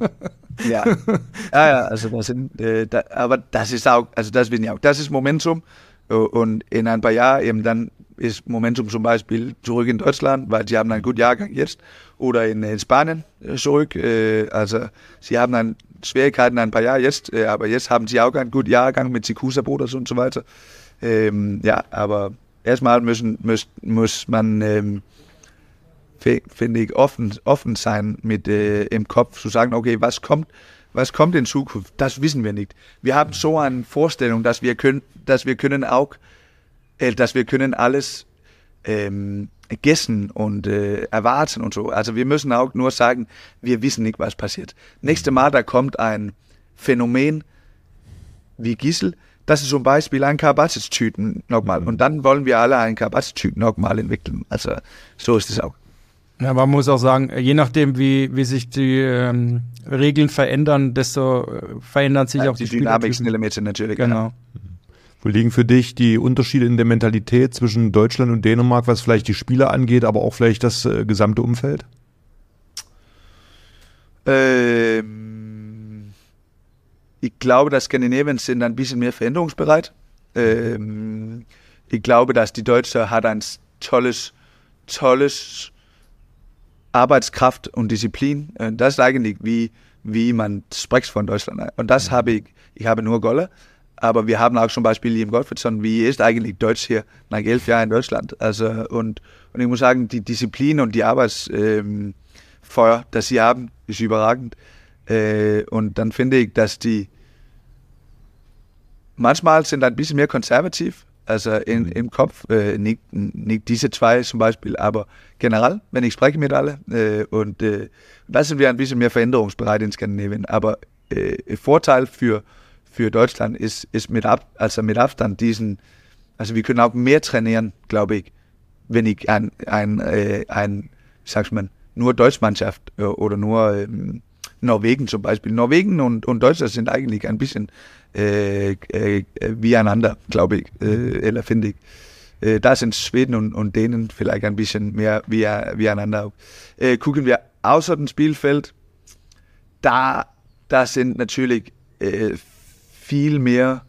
Ja, ja, ja, also das sind, äh, da, aber das ist auch, also das wissen ja auch, das ist Momentum und in ein paar Jahren eben dann ist Momentum zum Beispiel zurück in Deutschland, weil sie haben einen guten Jahrgang jetzt, oder in, in Spanien zurück, äh, also sie haben dann Schwierigkeiten ein paar Jahre jetzt, äh, aber jetzt haben sie auch einen guten Jahrgang mit Sikusa Bodas und so weiter. Ähm, ja, aber erstmal müssen, muss, muss man, ähm, finde ich, offen, offen sein mit äh, im Kopf zu sagen, okay, was kommt, was kommt in Zukunft? Das wissen wir nicht. Wir haben so eine Vorstellung, dass wir können, dass wir können auch, äh, dass wir können alles ähm, gessen und äh, erwarten und so. Also wir müssen auch nur sagen, wir wissen nicht, was passiert. Nächstes Mal, da kommt ein Phänomen wie Gisel, das ist zum Beispiel ein Karabatic-Typen nochmal. Und dann wollen wir alle einen Karabatic-Typen nochmal entwickeln. Also so ist es auch. Ja, man muss auch sagen, je nachdem, wie, wie sich die ähm, Regeln verändern, desto äh, verändern sich ja, auch die, die dynamischen Elemente natürlich. Genau. Ja. Wo liegen für dich die Unterschiede in der Mentalität zwischen Deutschland und Dänemark, was vielleicht die Spieler angeht, aber auch vielleicht das äh, gesamte Umfeld? Ähm, ich glaube, dass Skandinavien sind ein bisschen mehr veränderungsbereit. Ähm, ich glaube, dass die Deutsche hat ein tolles, tolles Arbeitskraft und Disziplin. Das ist eigentlich, wie, wie man spricht von Deutschland. Und das habe ich, ich habe nur Golle, aber wir haben auch zum Beispiel Liam Gottfriedson, wie ist eigentlich Deutsch hier nach elf Jahren in Deutschland. Also, und, und ich muss sagen, die Disziplin und die Arbeitsfeuer, ähm, das sie haben, ist überragend. Äh, und dann finde ich, dass die manchmal sind ein bisschen mehr konservativ, also in, im Kopf, äh, nicht, nicht diese zwei zum Beispiel, aber generell, wenn ich spreche mit alle, äh, und äh, da sind wir ein bisschen mehr veränderungsbereit in Skandinavien, aber äh, Vorteil für, für Deutschland ist, ist mit, Ab, also mit Abstand diesen, also wir können auch mehr trainieren, glaube ich, wenn ich ein, ein, äh, ein wie sagst man, nur Deutschmannschaft äh, oder nur ähm, Norwegen zum Beispiel. Norwegen und, und Deutschland sind eigentlich ein bisschen äh, äh, wie einander, glaube ich, äh, oder finde ich. Äh, da sind Schweden und, und Dänen vielleicht ein bisschen mehr wie, wie einander. Äh, gucken wir außer dem Spielfeld, da, da sind natürlich äh, viel mehr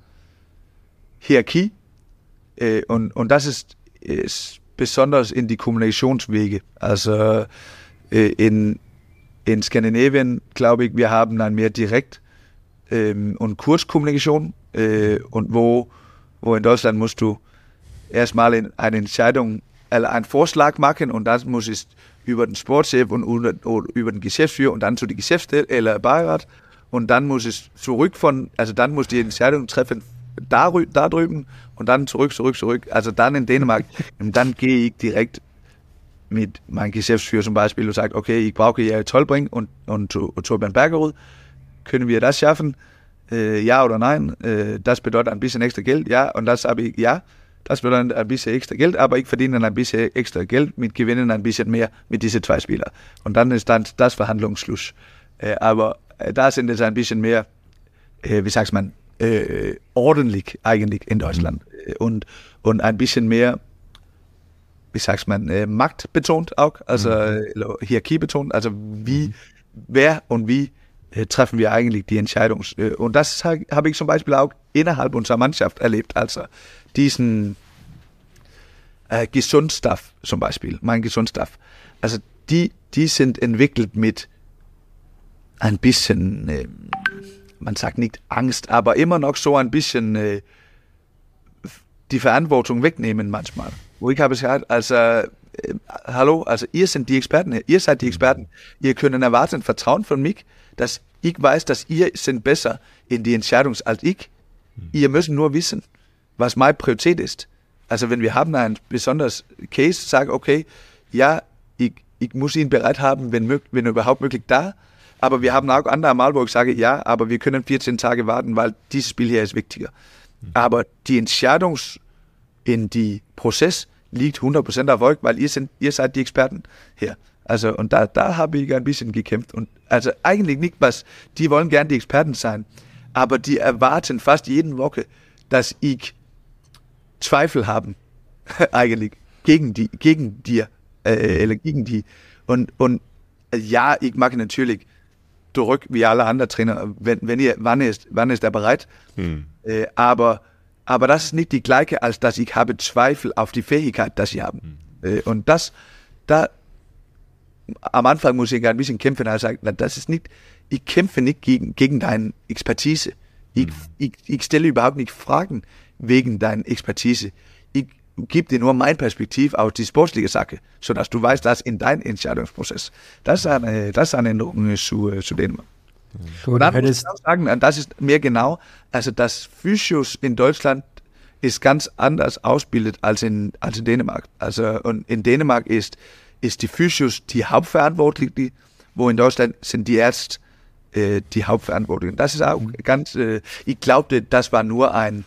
Hierarchie äh, und, und das ist, ist besonders in die Kommunikationswege. Also äh, in In Skandinavien, glaube ich, wir haben dann mehr Direkt- ähm, und Kurzkommunikation. Äh, und wo, wo in Deutschland musst du erstmal in eine Entscheidung, also einen Vorschlag machen und das muss es über den Sportchef und über, über den Geschäftsführer und dann zu die Geschäftsstelle oder Beirat und dann muss es zurück von, also dann muss die Entscheidung treffen da, da drüben und dann zurück, zurück, zurück. Also dann in Dänemark und dann gehe ich direkt mit meinem Geschäftsführer zum Beispiel und sagt, okay, ich brauche ja Zollbrink und, und, und Torbjörn Bergerud. Können wir das schaffen? Äh, ja oder nein? Äh, das bedeutet ein bisschen extra Geld, ja. Und das habe ich, ja, das bedeutet ein bisschen extra Geld, aber ich verdiene ein bisschen extra Geld mit Gewinnen ein bisschen mehr mit diesen zwei Spielern. Und dann ist dann das Verhandlungsschluss. Äh, aber äh, da sind es ein bisschen mehr, äh, wie sagt man, äh, ordentlich eigentlich in Deutschland. Mhm. Und, und ein bisschen mehr, wie sagt man, äh, machtbetont auch, also mhm. äh, hierarchiebetont, also wie, mhm. wer und wie äh, treffen wir eigentlich die Entscheidung. Äh, und das ha, habe ich zum Beispiel auch innerhalb unserer Mannschaft erlebt, also diesen äh, Gesundstaff zum Beispiel, mein Gesundstaff, also die, die sind entwickelt mit ein bisschen, äh, man sagt nicht Angst, aber immer noch so ein bisschen äh, die Verantwortung wegnehmen manchmal. Wo ich habe gesagt, also, äh, hallo, also ihr seid die Experten hier, ihr seid die Experten. Ihr könnt erwarten, Vertrauen von mich, dass ich weiß, dass ihr seid besser in die Entscheidung als ich. Mhm. Ihr müsst nur wissen, was meine Priorität ist. Also wenn wir haben einen besonders Case, sage okay, ja, ich, ich muss ihn bereit haben, wenn, wenn überhaupt möglich da. Aber wir haben auch andere Mal, wo ich sage, ja, aber wir können vierzehn Tage warten, weil dieses Spiel hier ist wichtiger. Mhm. Aber die Entscheidung in die Prozess liegt hundert Prozent auf euch, weil ihr, sind, ihr seid die Experten hier. Also, und da, da habe ich ein bisschen gekämpft. Und also eigentlich nicht was, die wollen gern die Experten sein, aber die erwarten fast jeden Woche, dass ich Zweifel haben, eigentlich, gegen die, gegen dir, äh, gegen die. Und, und ja, ich mag natürlich zurück wie alle anderen Trainer, wenn, wenn ihr, wann ist, wann ist er bereit? Hm. Äh, aber, aber das ist nicht die gleiche, als dass ich habe Zweifel auf die Fähigkeit, dass sie haben. Hm. Äh, und das, da, am Anfang muss ich ein bisschen kämpfen, also sagen, das ist nicht, ich kämpfe nicht gegen, gegen deine Expertise. Ich, hm. ich, ich stelle überhaupt nicht Fragen wegen deiner Expertise. Ich gebe dir nur mein Perspektiv auf die sportliche Sache, sodass du weißt, dass in deinem Entscheidungsprozess, das ist eine, das ist eine Änderung zu, zu Dänemark. Du und dann muss ich auch sagen, das ist mehr genau, also das Physios in Deutschland ist ganz anders ausgebildet als in, als in Dänemark. Also und in Dänemark ist, ist die Physios die Hauptverantwortliche, wo in Deutschland sind die Ärzte äh, die Hauptverantwortlichen. Das ist auch mhm. ganz, äh, ich glaubte, das war nur ein,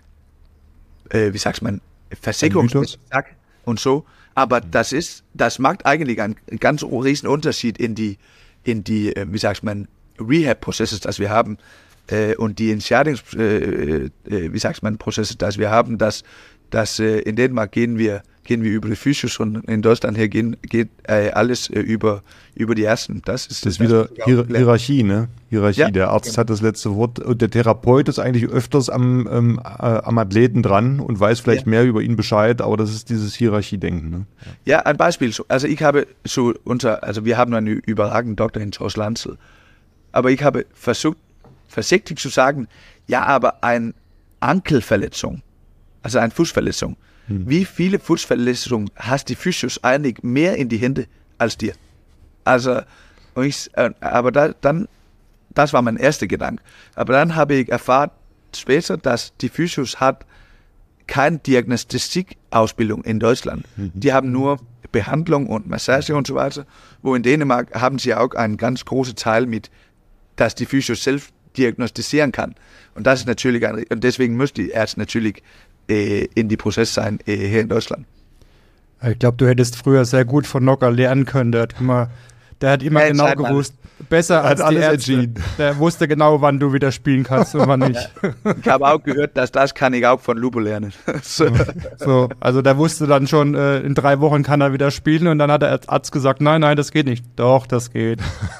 äh, wie sagt man, Versicherungssack und so, aber mhm. das ist, das macht eigentlich einen ganz riesen Unterschied in die, in die, wie sagt man, Rehab-Prozesse, das wir haben, äh, und die Entscheidungs, äh, äh, wie sagt man, Prozesse, das wir haben, dass, dass äh, in Dänemark gehen wir, gehen wir über die Physios und in Deutschland hier gehen, geht äh, alles äh, über, über die Ersten. Das ist, das ist wieder Hier- Hierarchie, ne? Hierarchie. Ja, der Arzt genau. hat das letzte Wort und der Therapeut ist eigentlich öfters am, ähm, äh, am Athleten dran und weiß vielleicht ja. mehr über ihn Bescheid, aber das ist dieses Hierarchiedenken, ne? Ja, ein Beispiel. Also ich habe so unser, also wir haben einen überragenden Doktor in Thorsten Lanzel, aber ich habe versucht, vorsichtig zu sagen, ja, aber eine Ankelverletzung, also eine Fußverletzung, hm. wie viele Fußverletzungen hast die Physios eigentlich mehr in die Hände als dir? Also, ich, aber da, dann, das war mein erster Gedanke. Aber dann habe ich erfahren später, dass die Physios hat keine Diagnostikausbildung in Deutschland. Mhm. Die haben nur Behandlung und Massage und so weiter. Wo in Dänemark haben sie auch einen ganz großen Teil mit, dass die Physios selbst diagnostizieren kann. Und das ist natürlich, ein, und deswegen muss die Ärzte natürlich äh, in die Prozess sein äh, hier in Deutschland. Ich glaube, du hättest früher sehr gut von Nocker lernen können. Der hat immer, der hat immer ja, genau gewusst, besser als die Ärzte. Entschieden. Der wusste genau, wann du wieder spielen kannst und wann nicht. Ich habe auch gehört, dass das kann ich auch von Lupo lernen. so. so, also der wusste dann schon, äh, in drei Wochen kann er wieder spielen und dann hat der Arzt gesagt, nein, nein, das geht nicht. Doch, das geht.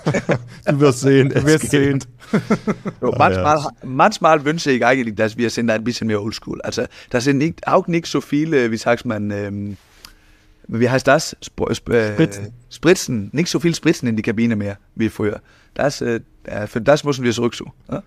Du wirst sehen. Du wirst sehen. So, manchmal, ja. manchmal wünsche ich eigentlich, dass wir sind ein bisschen mehr oldschool. Also das sind nicht, auch nicht so viele, wie sagt man, ähm, wie heißt das? Sp- sp- äh, Spritzen. Spritzen. Nicht so viel Spritzen in die Kabine mehr wie früher. Das, äh, für das müssen wir zurück so. Ja?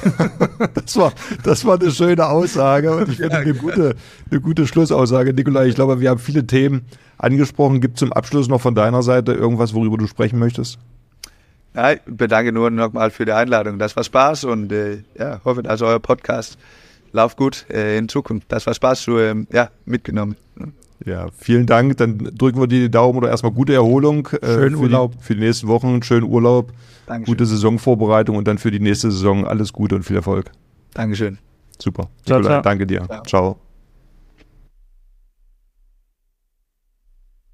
das, war, das war eine schöne Aussage und ich finde eine gute, eine gute Schlussaussage. Nikolai, ich glaube, wir haben viele Themen angesprochen. Gibt es zum Abschluss noch von deiner Seite irgendwas, worüber du sprechen möchtest? Ja, ich bedanke nur nochmal für die Einladung. Das war Spaß und äh, ja, hoffe, dass euer Podcast läuft gut äh, in Zukunft. Das war Spaß, so, ähm, ja, mitgenommen. Ja, vielen Dank. Dann drücken wir dir die Daumen oder erstmal gute Erholung. Schönen äh, für Urlaub. Die, für die nächsten Wochen, schönen Urlaub, Dankeschön. Gute Saisonvorbereitung und dann für die nächste Saison alles Gute und viel Erfolg. Dankeschön. Super. Ciao, Nikolai, ciao. danke dir. Ciao. ciao.